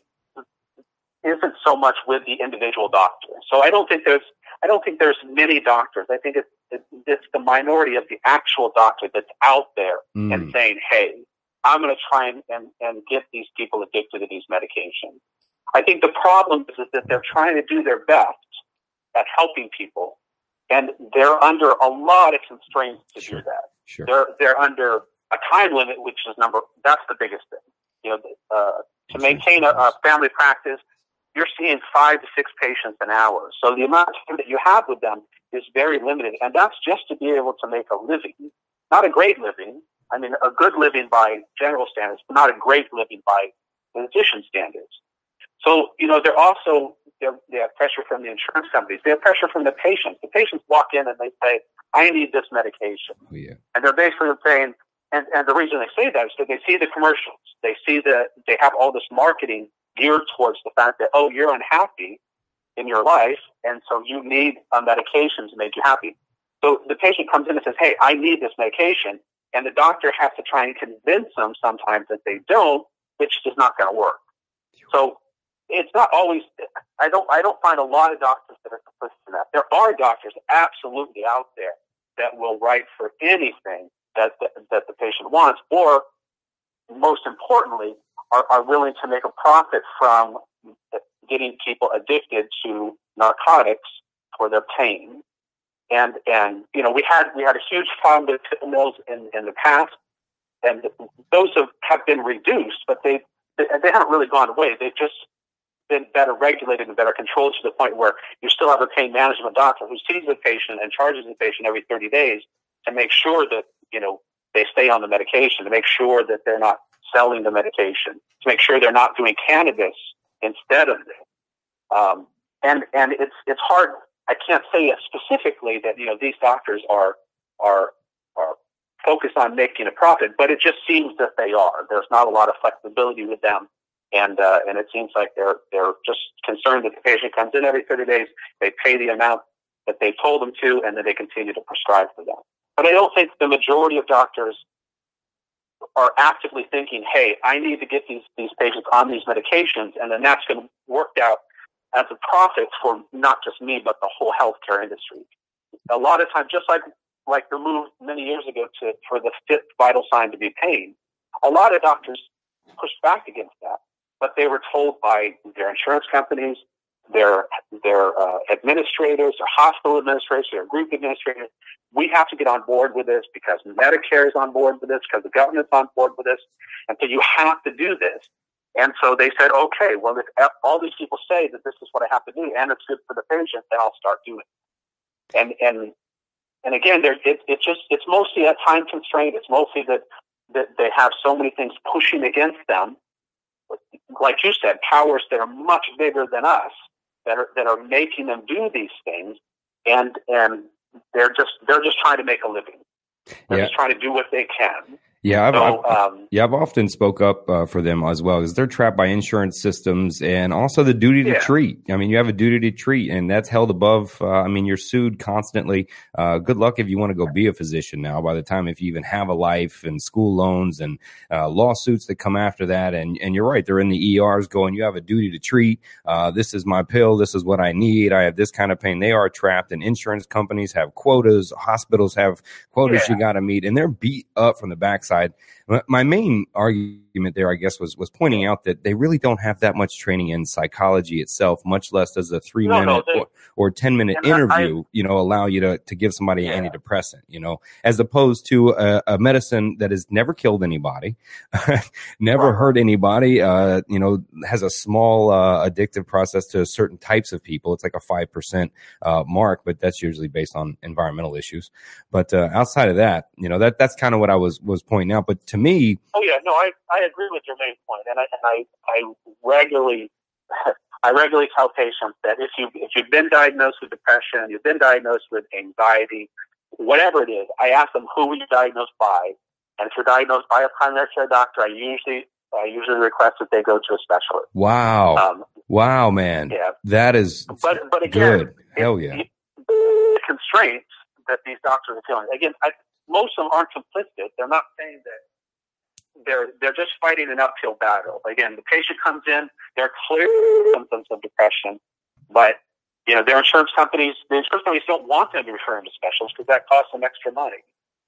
isn't so much with the individual doctor. So I don't think there's I don't think there's many doctors. I think it's, it's, it's the minority of the actual doctor that's out there mm. and saying, hey, I'm going to try and, and, and get these people addicted to these medications. I think the problem is, is that they're trying to do their best at helping people, and they're under a lot of constraints to sure. do that. Sure. They're they're under a time limit, which is number, that's the biggest thing. You know, uh, to maintain a, a family practice, you're seeing five to six patients an hour. So the amount of time that you have with them is very limited. And that's just to be able to make a living. Not a great living. I mean, a good living by general standards, but not a great living by physician standards. So, you know, they're also, they're, they have pressure from the insurance companies. They have pressure from the patients. The patients walk in and they say, I need this medication. Oh, yeah. And they're basically saying, and, and the reason they say that is that they see the commercials. They see that they have all this marketing geared towards the fact that, oh, you're unhappy in your life, and so you need a medication to make you happy. So the patient comes in and says, hey, I need this medication, and the doctor has to try and convince them sometimes that they don't, which is not going to work. So it's not always, I don't, I don't find a lot of doctors that are complicit in that. There are doctors absolutely out there that will write for anything that, that, that the patient wants, or most importantly, Are, are willing to make a profit from getting people addicted to narcotics for their pain. And, and, you know, we had, we had a huge problem with pill mills in, in the past, and those have, have been reduced, but they, they, they haven't really gone away. They've just been better regulated and better controlled to the point where you still have a pain management doctor who sees the patient and charges the patient every thirty days to make sure that, you know, they stay on the medication, to make sure that they're not selling the medication, to make sure they're not doing cannabis instead of this. Um, and, and it's, it's hard. I can't say specifically that, you know, these doctors are, are, are focused on making a profit, but it just seems that they are. There's not a lot of flexibility with them. And, uh, and it seems like they're, they're just concerned that the patient comes in every thirty days, they pay the amount that they told them to, and then they continue to prescribe for them. But I don't think the majority of doctors are actively thinking, hey, I need to get these, these patients on these medications, and then that's going to work out as a profit for not just me, but the whole healthcare industry. A lot of times, just like, like the move many years ago to, for the fifth vital sign to be pain, a lot of doctors pushed back against that, but they were told by their insurance companies, their, their uh, administrators, their hospital administrators, their group administrators, we have to get on board with this because Medicare is on board with this, because the government's on board with this. And so you have to do this. And so they said, okay, well, if all these people say that this is what I have to do and it's good for the patient, then I'll start doing it. And, and, and again, there, it, it's just, it's mostly a time constraint. It's mostly that, that they have so many things pushing against them. Like you said, powers that are much bigger than us that are, that are making them do these things. And, and they're just, they're just trying to make a living. They're Yeah. just trying to do what they can. Yeah, I've, So, I've, um, yeah, I've often spoke up uh, for them as well because they're trapped by insurance systems and also the duty to Yeah. treat. I mean, you have a duty to treat, and that's held above. Uh, I mean, you're sued constantly. Uh, good luck if you want to go be a physician now. By the time if you even have a life and school loans and uh, lawsuits that come after that, and and you're right, they're in the E Rs going, you have a duty to treat. Uh, this is my pill. This is what I need. I have this kind of pain. They are trapped, and insurance companies have quotas. Hospitals have quotas Yeah. you got to meet, and they're beat up from the backside. My main argument there, I guess, was was pointing out that they really don't have that much training in psychology itself, much less does a three No, no, minute they- or, or ten minute and I- interview, you know, allow you to, to give somebody Yeah. an antidepressant, you know, as opposed to a, a medicine that has never killed anybody, never Right. hurt anybody, uh, you know, has a small uh, addictive process to certain types of people. It's like a five percent uh, mark, but that's usually based on environmental issues. But uh, outside of that, you know, that that's kind of what I was was pointing out. But to me, Oh yeah, no, I, I agree with your main point, and I and I, I regularly I regularly tell patients that if you if you've been diagnosed with depression, you've been diagnosed with anxiety, whatever it is, I ask them who were you diagnosed by, and if you're diagnosed by a primary care doctor, I usually I usually request that they go to a specialist. wow, Um, wow, man, yeah, that is but but again, good. Hell it- yeah. the constraints that these doctors are feeling. Again, I, most of them aren't complicit. They're not saying that. They're they're just fighting an uphill battle. Again, the patient comes in, they're clear symptoms of depression, but you know their insurance companies, the insurance companies don't want them to refer them to specialists because that costs them extra money.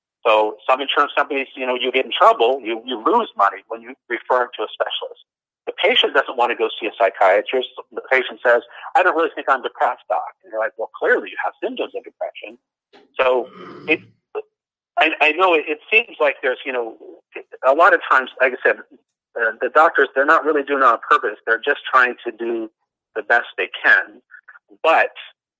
So some insurance companies, you know, you get in trouble, you you lose money when you refer them to a specialist. The patient doesn't want to go see a psychiatrist. The patient says, "I don't really think I'm depressed, doc." And you're like, "Well, clearly you have symptoms of depression." So it. I, I know it, it seems like there's, you know, a lot of times, like I said, uh, the doctors, they're not really doing it on purpose. They're just trying to do the best they can. But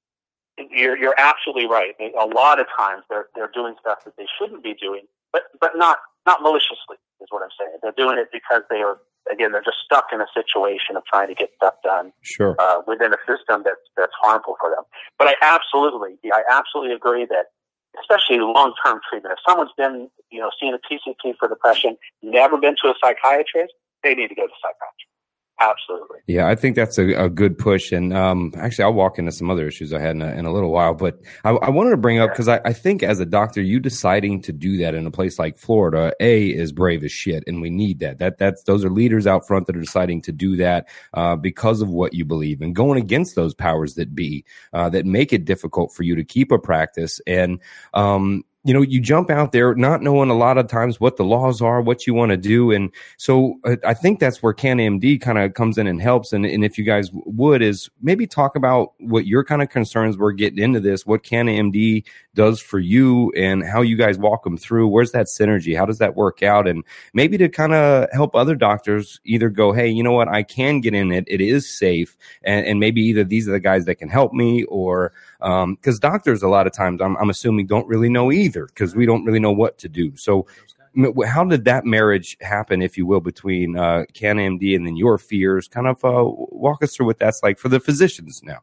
you're, you're absolutely right. A lot of times they're, they're doing stuff that they shouldn't be doing, but, but not, not maliciously is what I'm saying. They're doing it because they are, again, they're just stuck in a situation of trying to get stuff done Sure. uh, within a system that's, that's harmful for them. But I absolutely, yeah, I absolutely agree that especially long-term treatment. If someone's been, you know, seeing a P C P for depression, never been to a psychiatrist, they need to go to psychiatry. Absolutely. Yeah, I think that's a, a good push. And um, actually, I'll walk into some other issues I had in a, in a little while. But I, I wanted to bring up, because I, I think as a doctor, you deciding to do that in a place like Florida, A, is brave as shit. And we need that. That that's Those are leaders out front that are deciding to do that uh, because of what you believe and going against those powers that be uh, that make it difficult for you to keep a practice. And um you know, you jump out there not knowing a lot of times what the laws are, what you want to do. And so uh, I think that's where CanAMD kind of comes in and helps. And, and if you guys would, is maybe talk about what your kind of concerns were getting into this, what CanAMD does for you and how you guys walk them through. Where's that synergy? How does that work out? And maybe to kind of help other doctors either go, hey, you know what, I can get in it. It is safe. And, and maybe either these are the guys that can help me, or um, because doctors a lot of times I'm, I'm assuming don't really know either, because we don't really know what to do. So how did that marriage happen, if you will, between uh, CanAMD and then your fears? Kind of uh, walk us through what that's like for the physicians now.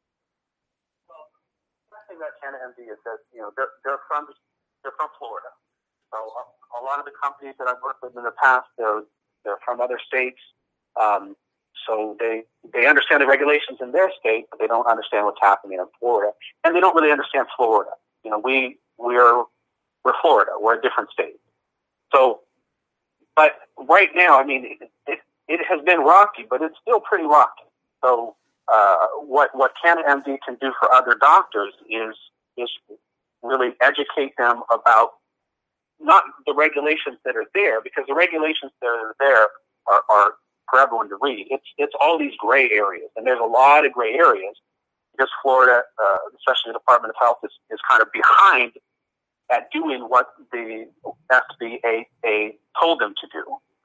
Well, the thing about CanAMD is that, you know, they're, they're from they're from Florida. So a, a lot of the companies that I've worked with in the past, they're they're from other states. Um, so they they understand the regulations in their state, but they don't understand what's happening in Florida, and they don't really understand Florida. You know, we we're we're Florida. We're a different state. So, but right now, I mean, it, it, it has been rocky, but it's still pretty rocky. So, uh, what what CanAMD can do for other doctors is is really educate them about not the regulations that are there, because the regulations that are there are, are for everyone to read. It's it's all these gray areas, and there's a lot of gray areas because Florida, uh, especially the Department of Health, is, is kind of behind at doing what the S B A told them to do.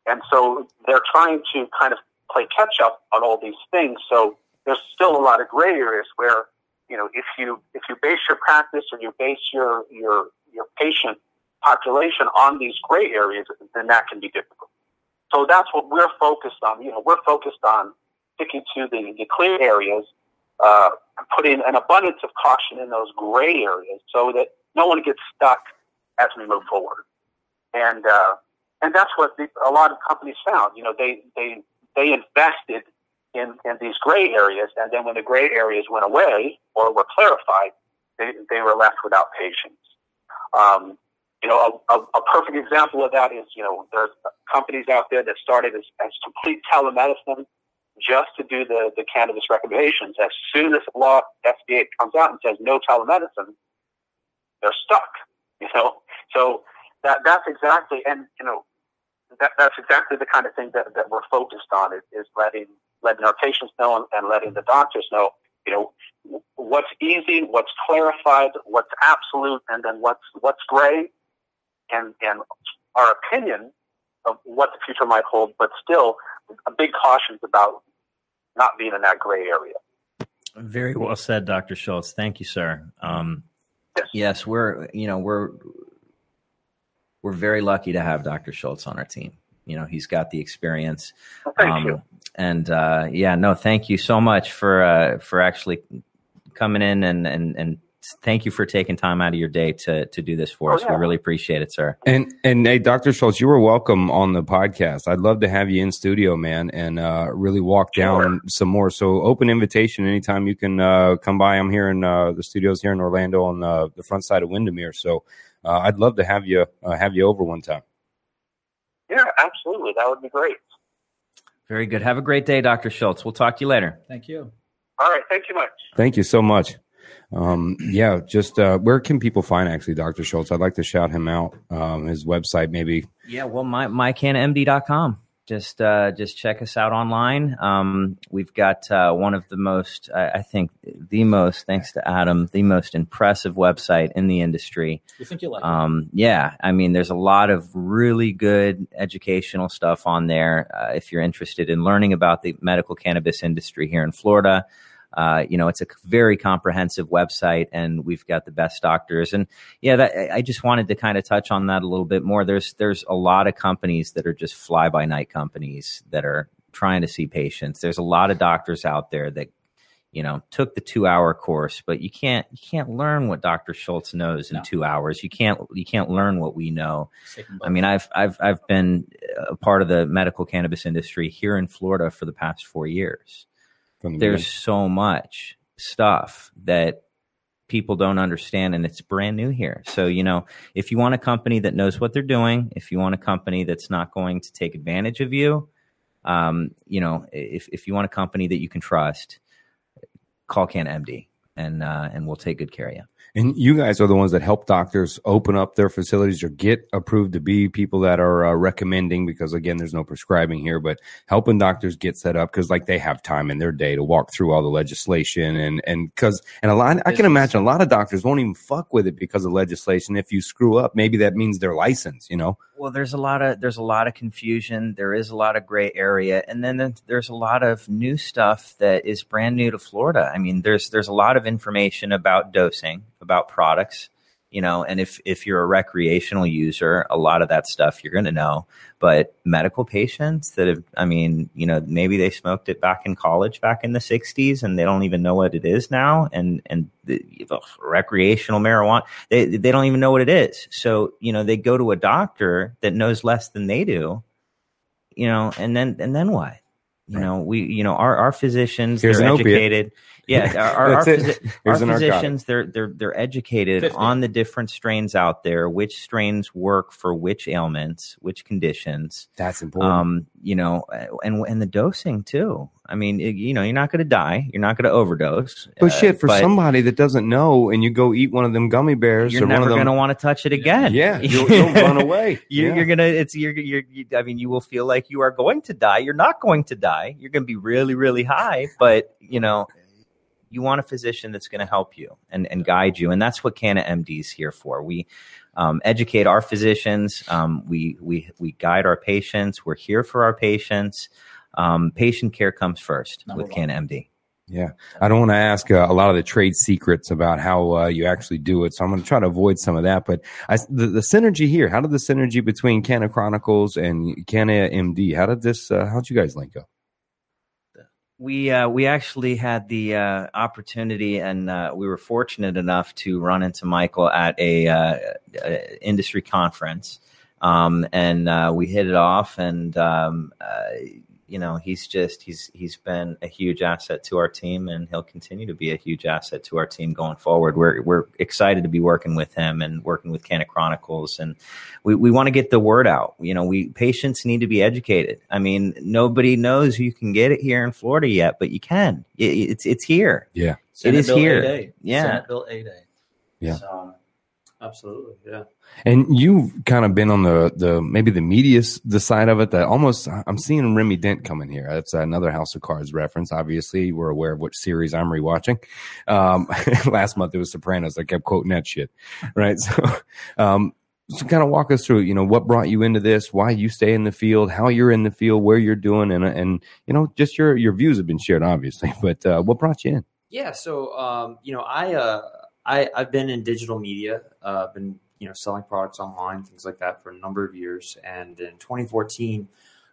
And so they're trying to kind of play catch up on all these things. So there's still a lot of gray areas where, you know, if you if you base your practice or you base your your your patient population on these gray areas, then that can be difficult. So that's what we're focused on. You know, we're focused on sticking to the, the clear areas, uh, putting an abundance of caution in those gray areas so that no one gets stuck as we move forward. And uh, and that's what the, a lot of companies found. You know, they they they invested in, in these gray areas, and then when the gray areas went away or were clarified, they, they were left without patients. Um, you know, a, a, a perfect example of that is, you know, there's companies out there that started as, as complete telemedicine just to do the, the cannabis recommendations. As soon as the law, F D A comes out and says no telemedicine, they're stuck, you know. So that that's exactly, and, you know, that, that's exactly the kind of thing that, that we're focused on is, is letting letting our patients know and, and letting the doctors know, you know, what's easy, what's clarified, what's absolute, and then what's what's gray, and and our opinion of what the future might hold, but still a big caution about not being in that gray area. Very well said, Doctor Schultz. Thank you, sir. Um, yes. yes, we're you know we're we're very lucky to have Doctor Schultz on our team. You know, he's got the experience. Well, thank um, you. And uh, yeah, no, thank you so much for uh, for actually coming in and, and and thank you for taking time out of your day to to do this for Oh, us. yeah. We really appreciate it, sir. And and hey, Doctor Schultz, you were welcome on the podcast. I'd love to have you in studio, man, and uh, really walk down Sure. some more. So open invitation anytime you can uh, come by. I'm here in uh, the studios here in Orlando on uh, the front side of Windermere. So uh, I'd love to have you uh, have you over one time. Yeah, absolutely. That would be great. Very good. Have a great day, Doctor Schultz. We'll talk to you later. Thank you. All right. Thank you much. Thank you so much. Um, yeah, just uh, where can people find actually Doctor Schultz? I'd like to shout him out. Um, his website, maybe. Yeah, well, my my canna M D dot com. Just uh, just check us out online. Um, we've got uh, one of the most, I, I think, the most, thanks to Adam, the most impressive website in the industry. You think you'll like it? Um, yeah, I mean, there's a lot of really good educational stuff on there. Uh, if you're interested in learning about the medical cannabis industry here in Florida, uh, you know, it's a very comprehensive website, and we've got the best doctors. And yeah, that, I just wanted to kind of touch on that a little bit more. There's there's a lot of companies that are just fly by night companies that are trying to see patients. There's a lot of doctors out there that, you know, took the two hour course, but you can't you can't learn what Doctor Schultz knows in No. two hours. You can't you can't learn what we know. Take them I both. mean, I've I've I've been a part of the medical cannabis industry here in Florida for the past four years. From the There's so much stuff that people don't understand, and it's brand new here. So, you know, if you want a company that knows what they're doing, if you want a company that's not going to take advantage of you, um, you know, if if you want a company that you can trust, call Canna M D, and uh, and we'll take good care of you. And you guys are the ones that help doctors open up their facilities or get approved to be people that are uh, recommending, because again, there's no prescribing here, but helping doctors get set up because like they have time in their day to walk through all the legislation and, and cause, and a lot, I can imagine a lot of doctors won't even fuck with it because of legislation. If you screw up, maybe that means their license, you know? Well, there's a lot of there's a lot of confusion. There is a lot of gray area, and then there's a lot of new stuff that is brand new to Florida. I mean, there's there's a lot of information about dosing, about products, you know. And if if you're a recreational user, a lot of that stuff you're going to know. But medical patients that have, I mean, you know, maybe they smoked it back in college back in the sixties, and they don't even know what it is now. And and the, the recreational marijuana, they they don't even know what it is. So, you know, they go to a doctor that knows less than they do, you know, and then and then what? You know, we, you know, our, our physicians, Here's they're an opiate. educated. Yeah, our, our, our, That's it. physi- Here's our a narcotic. physicians, they're they're they're educated fifty on the different strains out there, which strains work for which ailments, which conditions. That's important. Um, you know, and and the dosing too. I mean, it, you know, you're not going to die, you're not going to overdose. but uh, shit, for but somebody that doesn't know and you go eat one of them gummy bears you're or one never of them. going to want to touch it again. Yeah, you'll, you'll run away. You're, Yeah. you're gonna. It's you're, you're. You, I mean, you will feel like you are going to die. You're not going to die. You're going to be really, really high. But you know, you want a physician that's going to help you and, and guide you, and that's what Canna M D is here for. We, um, educate our physicians. Um, we we we guide our patients. We're here for our patients. Um, patient care comes first Number with one. CannaMD. Yeah. I don't want to ask uh, a lot of the trade secrets about how uh, you actually do it. So I'm going to try to avoid some of that. But I, the, the synergy here, how did the synergy between Canna Chronicles and CannaMD, how did this, uh, how'd you guys link up? We uh, we actually had the uh, opportunity, and uh, we were fortunate enough to run into Michael at a, uh, a industry conference, um, and uh, we hit it off. And um, uh, you know, he's just he's he's been a huge asset to our team, and he'll continue to be a huge asset to our team going forward. We're we're excited to be working with him and working with Canna Chronicles, and we, we want to get the word out. You know, we patients need to be educated. I mean, nobody knows you can get it here in Florida yet, but you can. It, it's it's here. Yeah, it is Bill here. eight A. Yeah, Senate Bill eight A. Yeah. So, Absolutely, yeah. And you've kind of been on the, the maybe the media the side of it that almost I'm seeing Remy Dent come in here. That's another House of Cards reference. Obviously, we're aware of what series I'm rewatching. Um, last month it was Sopranos. I kept quoting that shit, right? So, um, so kind of walk us through, you know, what brought you into this, why you stay in the field, how you're in the field, where you're doing, and and you know, just your your views have been shared, obviously. But uh, what brought you in? Yeah, so um, you know, I uh, I I've been in digital media, uh, been you know selling products online, things like that for a number of years. And in twenty fourteen,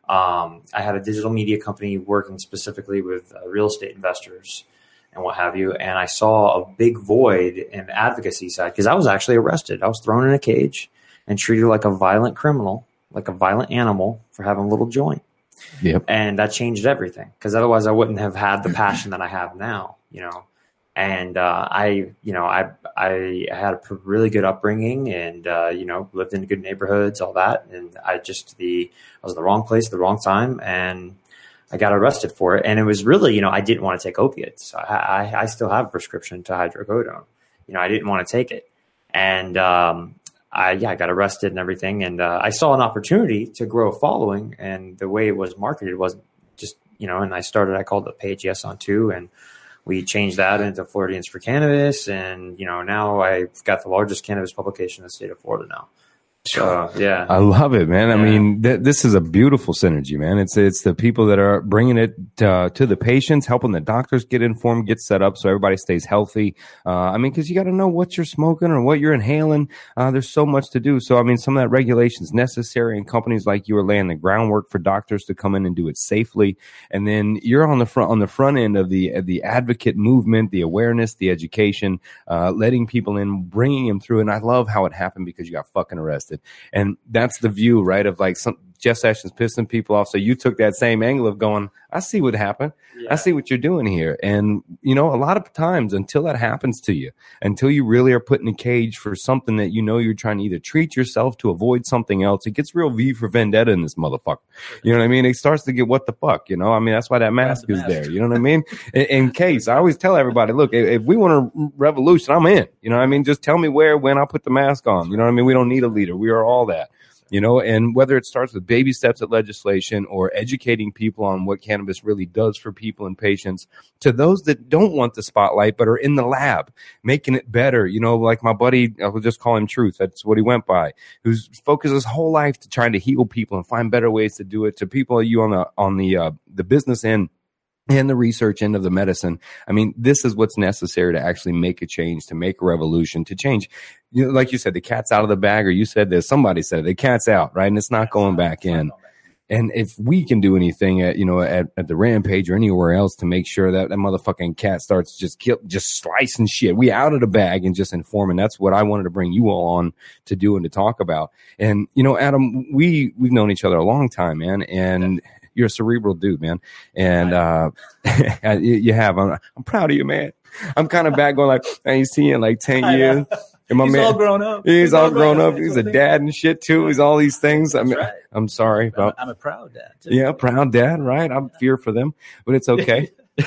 um, I had a digital media company working specifically with uh, real estate investors and what have you. And I saw a big void in the advocacy side because I was actually arrested. I was thrown in a cage and treated like a violent criminal, like a violent animal for having a little joint. Yep. And that changed everything because otherwise I wouldn't have had the passion that I have now, you know. And uh, I, you know, I I had a really good upbringing and, uh, you know, lived in good neighborhoods, all that. And I just, the, I was in the wrong place at the wrong time and I got arrested for it. And it was really, you know, I didn't want to take opiates. I, I, I still have a prescription to hydrocodone. You know, I didn't want to take it. And um, I, yeah, I got arrested and everything. And uh, I saw an opportunity to grow a following. And the way it was marketed wasn't just, you know, and I started, I called the page Yes On Two, and we changed that into Floridians for Cannabis. And, you know, now I've got the largest cannabis publication in the state of Florida now. So, yeah. I love it, man. I Yeah. mean, th- this is a beautiful synergy, man. It's it's the people that are bringing it to, to the patients, helping the doctors get informed, get set up so everybody stays healthy. Uh, I mean, because you got to know what you're smoking or what you're inhaling. Uh, there's so much to do. So, I mean, some of that regulation is necessary, and companies like you are laying the groundwork for doctors to come in and do it safely. And then you're on the front on the front end of the of the advocate movement, the awareness, the education, uh, letting people in, bringing them through. And I love how it happened because you got fucking arrested. And that's the view, right? Of like some Jeff Sessions pissing people off. So you took that same angle of going, I see what happened. Yeah. I see what you're doing here. And, you know, a lot of times until that happens to you, until you really are put in a cage for something that you know you're trying to either treat yourself to avoid something else, it gets real V for Vendetta in this motherfucker. You know what I mean? It starts to get what the fuck, you know? I mean, that's why that mask the is mask. there. You know what I mean? In, in case, I always tell everybody, look, if, if we want a revolution, I'm in. You know what I mean? Just tell me where, when, I'll put the mask on. You know what I mean? We don't need a leader. We are all that. You know, and whether it starts with baby steps at legislation or educating people on what cannabis really does for people and patients, to those that don't want the spotlight but are in the lab, making it better. You know, like my buddy, I will just call him Truth. That's what he went by, who's focused his whole life to trying to heal people and find better ways to do it. To people you on the on the uh, the business end and the research end of the medicine. I mean, this is what's necessary to actually make a change, to make a revolution, to change. You know, like you said, the cat's out of the bag, or you said this, somebody said it, the cat's out, right? And it's not going back in. And if we can do anything at, you know, at, at the Rampage or anywhere else to make sure that that motherfucking cat starts just kill, just slicing shit, we out of the bag and just informing. That's what I wanted to bring you all on to do and to talk about. And, you know, Adam, we, we've known each other a long time, man. And you're a cerebral dude, man. And, uh, you, you have, I'm, I'm proud of you, man. I'm kind of back going like, I ain't seen you in like ten years. And my He's man, all grown up. He's, he's all grown up. up. He's a dad and shit too. He's all these things. I mean, right. I'm sorry I'm, about, I'm a proud dad, too. yeah, proud dad, right? I'm fear for them, but it's okay.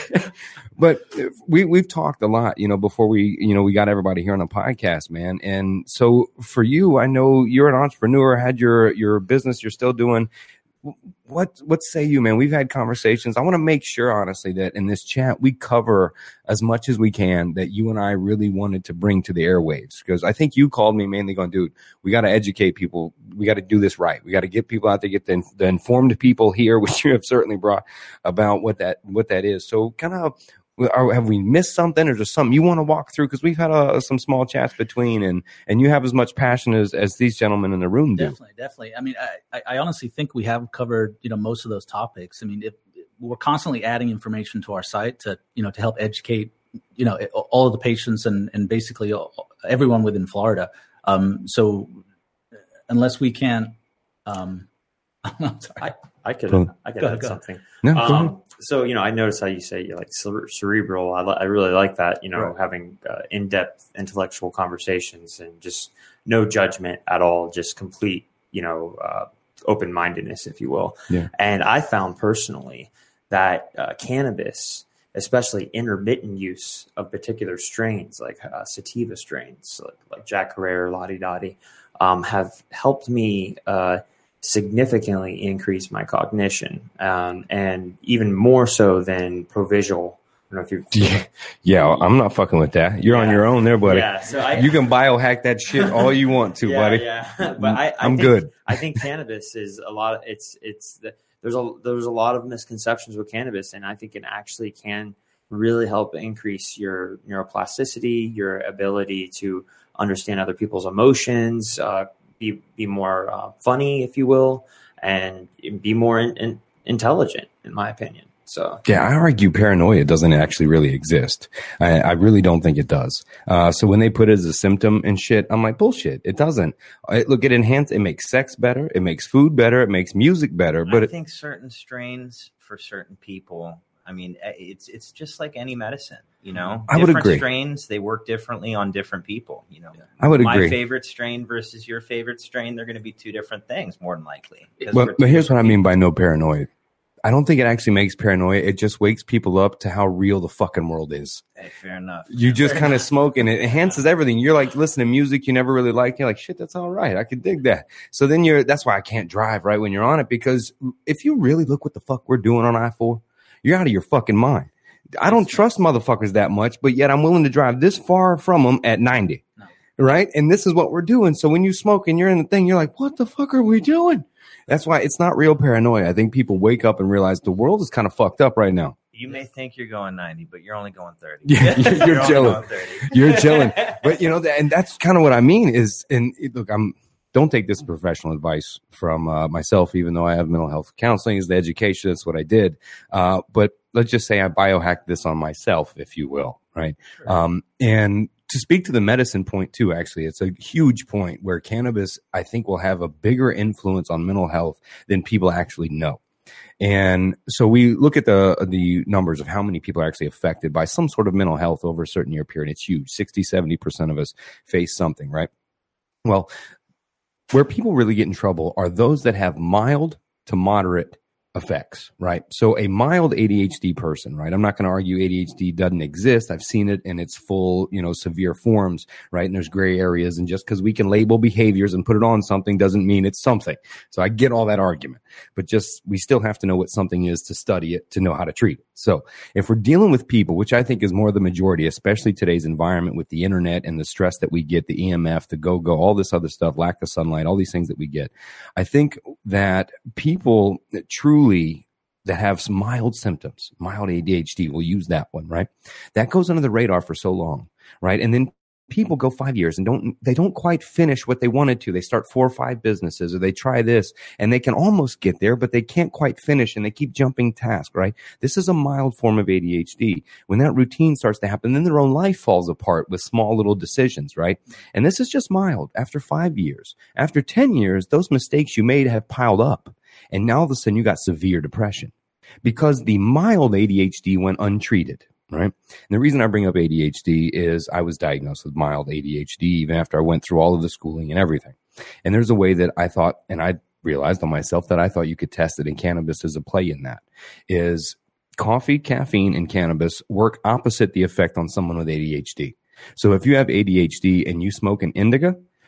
But we, we've talked a lot, you know, before we, you know, we got everybody here on a podcast, man. And so for you, I know you're an entrepreneur, had your, your business you're still doing. what what say you, man? We've had conversations. I want to make sure, honestly, that in this chat we cover as much as we can that you and I really wanted to bring to the airwaves, because I think you called me mainly going, dude, we got to educate people. We got to do this right. We got to get people out there, get the, the informed people here, which you have certainly brought, about what that what that is. So kind of, Are, have we missed something, or just something you want to walk through? Because we've had uh, some small chats between, and and you have as much passion as, as these gentlemen in the room do. Definitely, definitely. I mean, I, I honestly think we have covered, you know, most of those topics. I mean, if, we're constantly adding information to our site to, you know, to help educate, you know, all of the patients and and basically all, everyone within Florida. Um, so unless we can, um, I'm sorry. I, I could Go I could Go add ahead, go something. No, go Um, ahead. so, you know, I noticed how you say you're like cere- cerebral. I, li- I really like that, you know, Right. having uh, in-depth intellectual conversations and just no judgment at all, just complete, you know, uh, open-mindedness, if you will. Yeah. And I found personally that uh, cannabis, especially intermittent use of particular strains like uh, sativa strains, like, like Jack Herer, Lottie Dottie, um, have helped me uh, significantly increase my cognition, um, and even more so than Provisual. I don't know if you've Yeah, yeah, I'm not fucking with that. You're on Yeah. your own there, buddy. Yeah, so I, You can biohack that shit all you want to, yeah, buddy. Yeah, but I, I I'm think, good. I think cannabis is a lot. Of, it's it's the, there's a there's a lot of misconceptions with cannabis, and I think it actually can really help increase your neuroplasticity, your ability to understand other people's emotions, uh, be be more uh, funny, if you will, and be more in, in, intelligent, in my opinion. So Yeah, I argue paranoia doesn't actually really exist. I, I really don't think it does. Uh, so when they put it as a symptom and shit, I'm like, bullshit. It doesn't. It, look, it enhance. It makes sex better. It makes food better. It makes music better. But I it, think certain strains for certain people, I mean, it's it's just like any medicine, you know. I would different agree. strains, they work differently on different people, you know. I would My agree. favorite strain versus your favorite strain, they're going to be two different things, more than likely. 'Cause Well, we're two but here's what I different mean by no paranoia. I don't think it actually makes paranoia. It just wakes people up to how real the fucking world is. people. Hey, fair enough. You just kind of smoke and it enhances everything. You're like listening to music you never really liked. You're like, shit, that's all right. I could dig that. So then you're, that's why I can't drive right when you're on it, because if you really look what the fuck we're doing on I four, you're out of your fucking mind. I don't trust motherfuckers that much, but yet I'm willing to drive this far from them at ninety. No. Right? And this is what we're doing. So when you smoke and you're in the thing, you're like, what the fuck are we doing? That's why it's not real paranoia. I think people wake up and realize the world is kind of fucked up right now. You may think you're going ninety, but you're only going thirty. Yeah, you're, you're only chilling. going thirty. You're chilling. But you know, and that's kind of what I mean is, and look, I'm, don't take this professional advice from uh, myself, even though I have mental health counseling is the education. That's what I did. Uh, but let's just say I biohacked this on myself, if you will. Right. Sure. Um, and to speak to the medicine point too, actually, it's a huge point where cannabis, I think, will have a bigger influence on mental health than people actually know. And so we look at the the numbers of how many people are actually affected by some sort of mental health over a certain year period. It's huge. sixty, seventy percent of us face something, right? Well, where people really get in trouble are those that have mild to moderate effects, right? So a mild A D H D person, right? I'm not going to argue A D H D doesn't exist. I've seen it in its full, you know, severe forms, right? And there's gray areas. And just because we can label behaviors and put it on something doesn't mean it's something. So I get all that argument, but just, we still have to know what something is to study it, to know how to treat it. So if we're dealing with people, which I think is more the majority, especially today's environment with the internet and the stress that we get, the E M F, the go-go, all this other stuff, lack of sunlight, all these things that we get, I think that people that truly that have some mild symptoms, mild A D H D, we'll use that one, right? That goes under the radar for so long, right? And then people go five years and don't, they don't quite finish what they wanted to. They start four or five businesses, or they try this and they can almost get there, but they can't quite finish and they keep jumping tasks, right? This is a mild form of A D H D. When that routine starts to happen, then their own life falls apart with small little decisions, right? And this is just mild. After five years, after ten years, those mistakes you made have piled up. And now all of a sudden you got severe depression because the mild A D H D went untreated. Right. And the reason I bring up A D H D is I was diagnosed with mild A D H D even after I went through all of the schooling and everything. And there's a way that I thought, and I realized on myself that I thought you could test it, and cannabis is a play in that, is coffee, caffeine, and cannabis work opposite the effect on someone with A D H D. So if you have A D H D and you smoke an indica,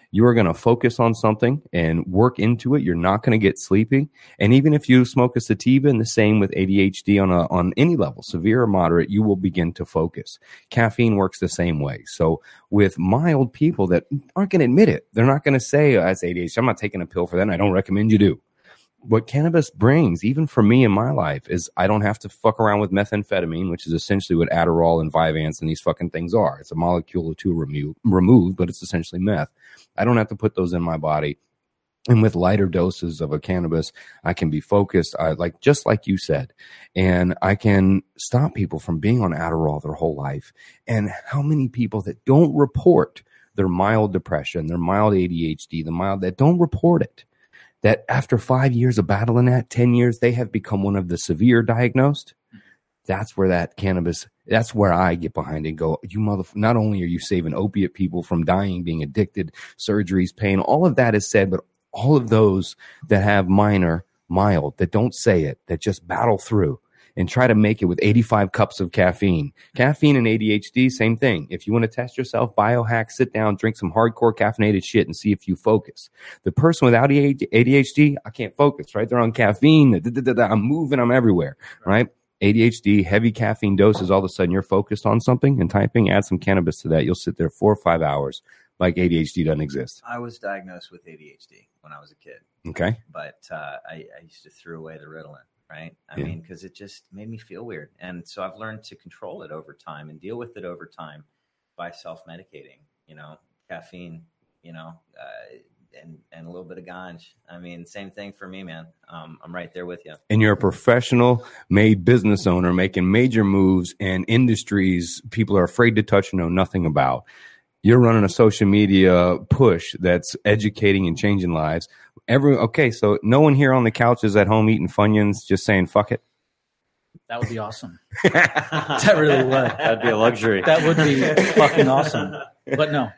You are going to focus on something and work into it. You're not going to get sleepy. And even if you smoke a sativa, and the same with A D H D on a, on any level, severe or moderate, you will begin to focus. Caffeine works the same way. So with mild people that aren't going to admit it, they're not going to say, oh, that's A D H D. I'm not taking a pill for that, and I don't recommend you do. What cannabis brings, even for me in my life, is I don't have to fuck around with methamphetamine, which is essentially what Adderall and Vyvanse and these fucking things are. It's a molecule or two remo- removed, but it's essentially meth. I don't have to put those in my body. And with lighter doses of a cannabis, I can be focused, I, like just like you said, and I can stop people from being on Adderall their whole life. And how many people that don't report their mild depression, their mild A D H D, the mild that don't report it, that after five years of battling that, ten years, they have become one of the severe diagnosed. That's where that cannabis, that's where I get behind it and go, you motherfucker, not only are you saving opiate people from dying, being addicted, surgeries, pain, all of that is said, but all of those that have minor, mild, that don't say it, that just battle through and try to make it with eighty-five cups of caffeine. Caffeine and A D H D, same thing. If you want to test yourself, biohack, sit down, drink some hardcore caffeinated shit and see if you focus. The person without A D H D, I can't focus, right? They're on caffeine. I'm moving, I'm everywhere, right? A D H D, heavy caffeine doses, all of a sudden you're focused on something and typing, add some cannabis to that. You'll sit there four or five hours like A D H D doesn't exist. I was diagnosed with A D H D when I was a kid. Okay. But uh, I, I used to throw away the Ritalin. Right. I Yeah. mean, because it just made me feel weird. And so I've learned to control it over time and deal with it over time by self-medicating, you know, caffeine, you know, uh, and, and a little bit of ganj. I mean, same thing for me, man. Um, I'm right there with you. And you're a professional made business owner making major moves in industries people are afraid to touch and know nothing about. You're running a social media push that's educating and changing lives. Every okay, so no one here on the couch is at home eating Funyuns, just saying fuck it. That would be awesome. That really would. That'd be a luxury. That would be fucking awesome. But no,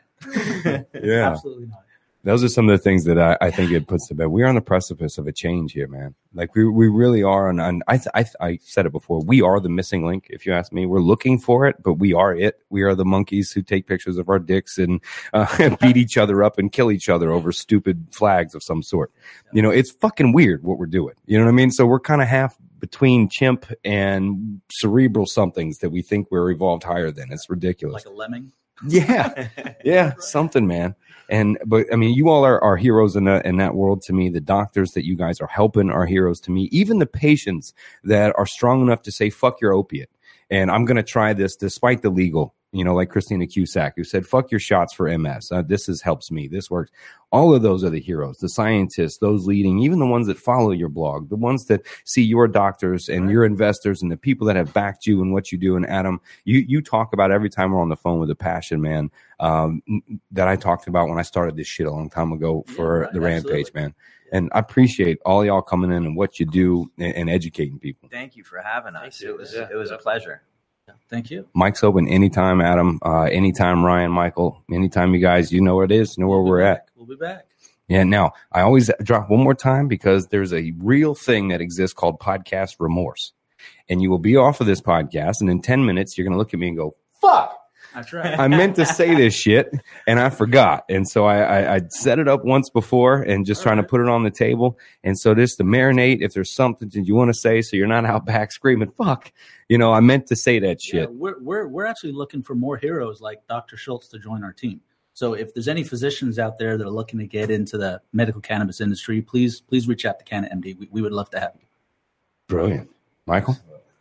Yeah, absolutely not. those are some of the things that I, I think it puts to bed. We are on the precipice of a change here, man. Like we we really are. And, and I, I I said it before. We are the missing link. If you ask me, we're looking for it, but we are it. We are the monkeys who take pictures of our dicks and uh, beat each other up and kill each other over stupid flags of some sort. You know, it's fucking weird what we're doing. You know what I mean? So we're kind of half between chimp and cerebral somethings that we think we're evolved higher than. It's ridiculous. Like a lemming. Yeah, yeah, something, man. And but I mean, you all are, are heroes in that in that world to me. The doctors that you guys are helping are heroes to me. Even the patients that are strong enough to say "fuck your opiate," and I'm going to try this despite the legal. You know, like Christina Cusack, who said, fuck your shots for M S. Uh, this is helps me. This works. All of those are the heroes, the scientists, those leading, even the ones that follow your blog, the ones that see your doctors and your investors and the people that have backed you and what you do. And Adam, you, you talk about every time we're on the phone with a passion, man, um, that I talked about when I started this shit a long time ago for Yeah, right, the absolutely. Rampage, man. And I appreciate all y'all coming in and what you do and, and educating people. Thank you for having us. you. It was Yeah, it was a pleasure. Thank you. Mike's open anytime, Adam. Uh, anytime, Ryan, Michael. Anytime, you guys. You know where it is. You know where We'll be we're at. back. We'll be back. Yeah. Now, I always drop one more time because there's a real thing that exists called podcast remorse, and you will be off of this podcast, and in ten minutes, you're going to look at me and go, "Fuck." That's right. I meant to say this shit and I forgot. And so I, I, I set it up once before and just trying to put it on the table. And so this to marinate, if there's something that you want to say, so you're not out back screaming, fuck, you know, I meant to say that Yeah, shit. we're we're we're actually looking for more heroes like Doctor Schultz to join our team. So if there's any physicians out there that are looking to get into the medical cannabis industry, please please reach out to Canna M D. We, we would love to have you. Brilliant. Michael?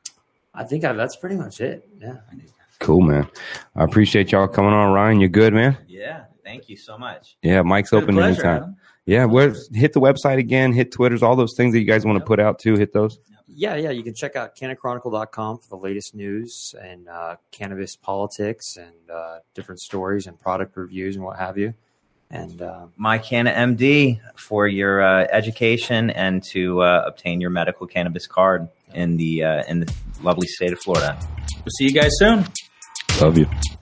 I think I, that's pretty much it. Yeah. Cool, man. I appreciate y'all coming on. Ryan, you good, man? Yeah, thank you so much. Yeah, Mike's Been a open pleasure, anytime. Adam. Yeah, where hit the website again, hit Twitters, all those things that you guys want to put out too, hit those. Yeah, yeah. You can check out canna chronicle dot com for the latest news and uh, cannabis politics and uh, different stories and product reviews and what have you. And uh, My Canna M D for your uh, education and to uh, obtain your medical cannabis card in the uh, in the lovely state of Florida. We'll see you guys soon. Love you.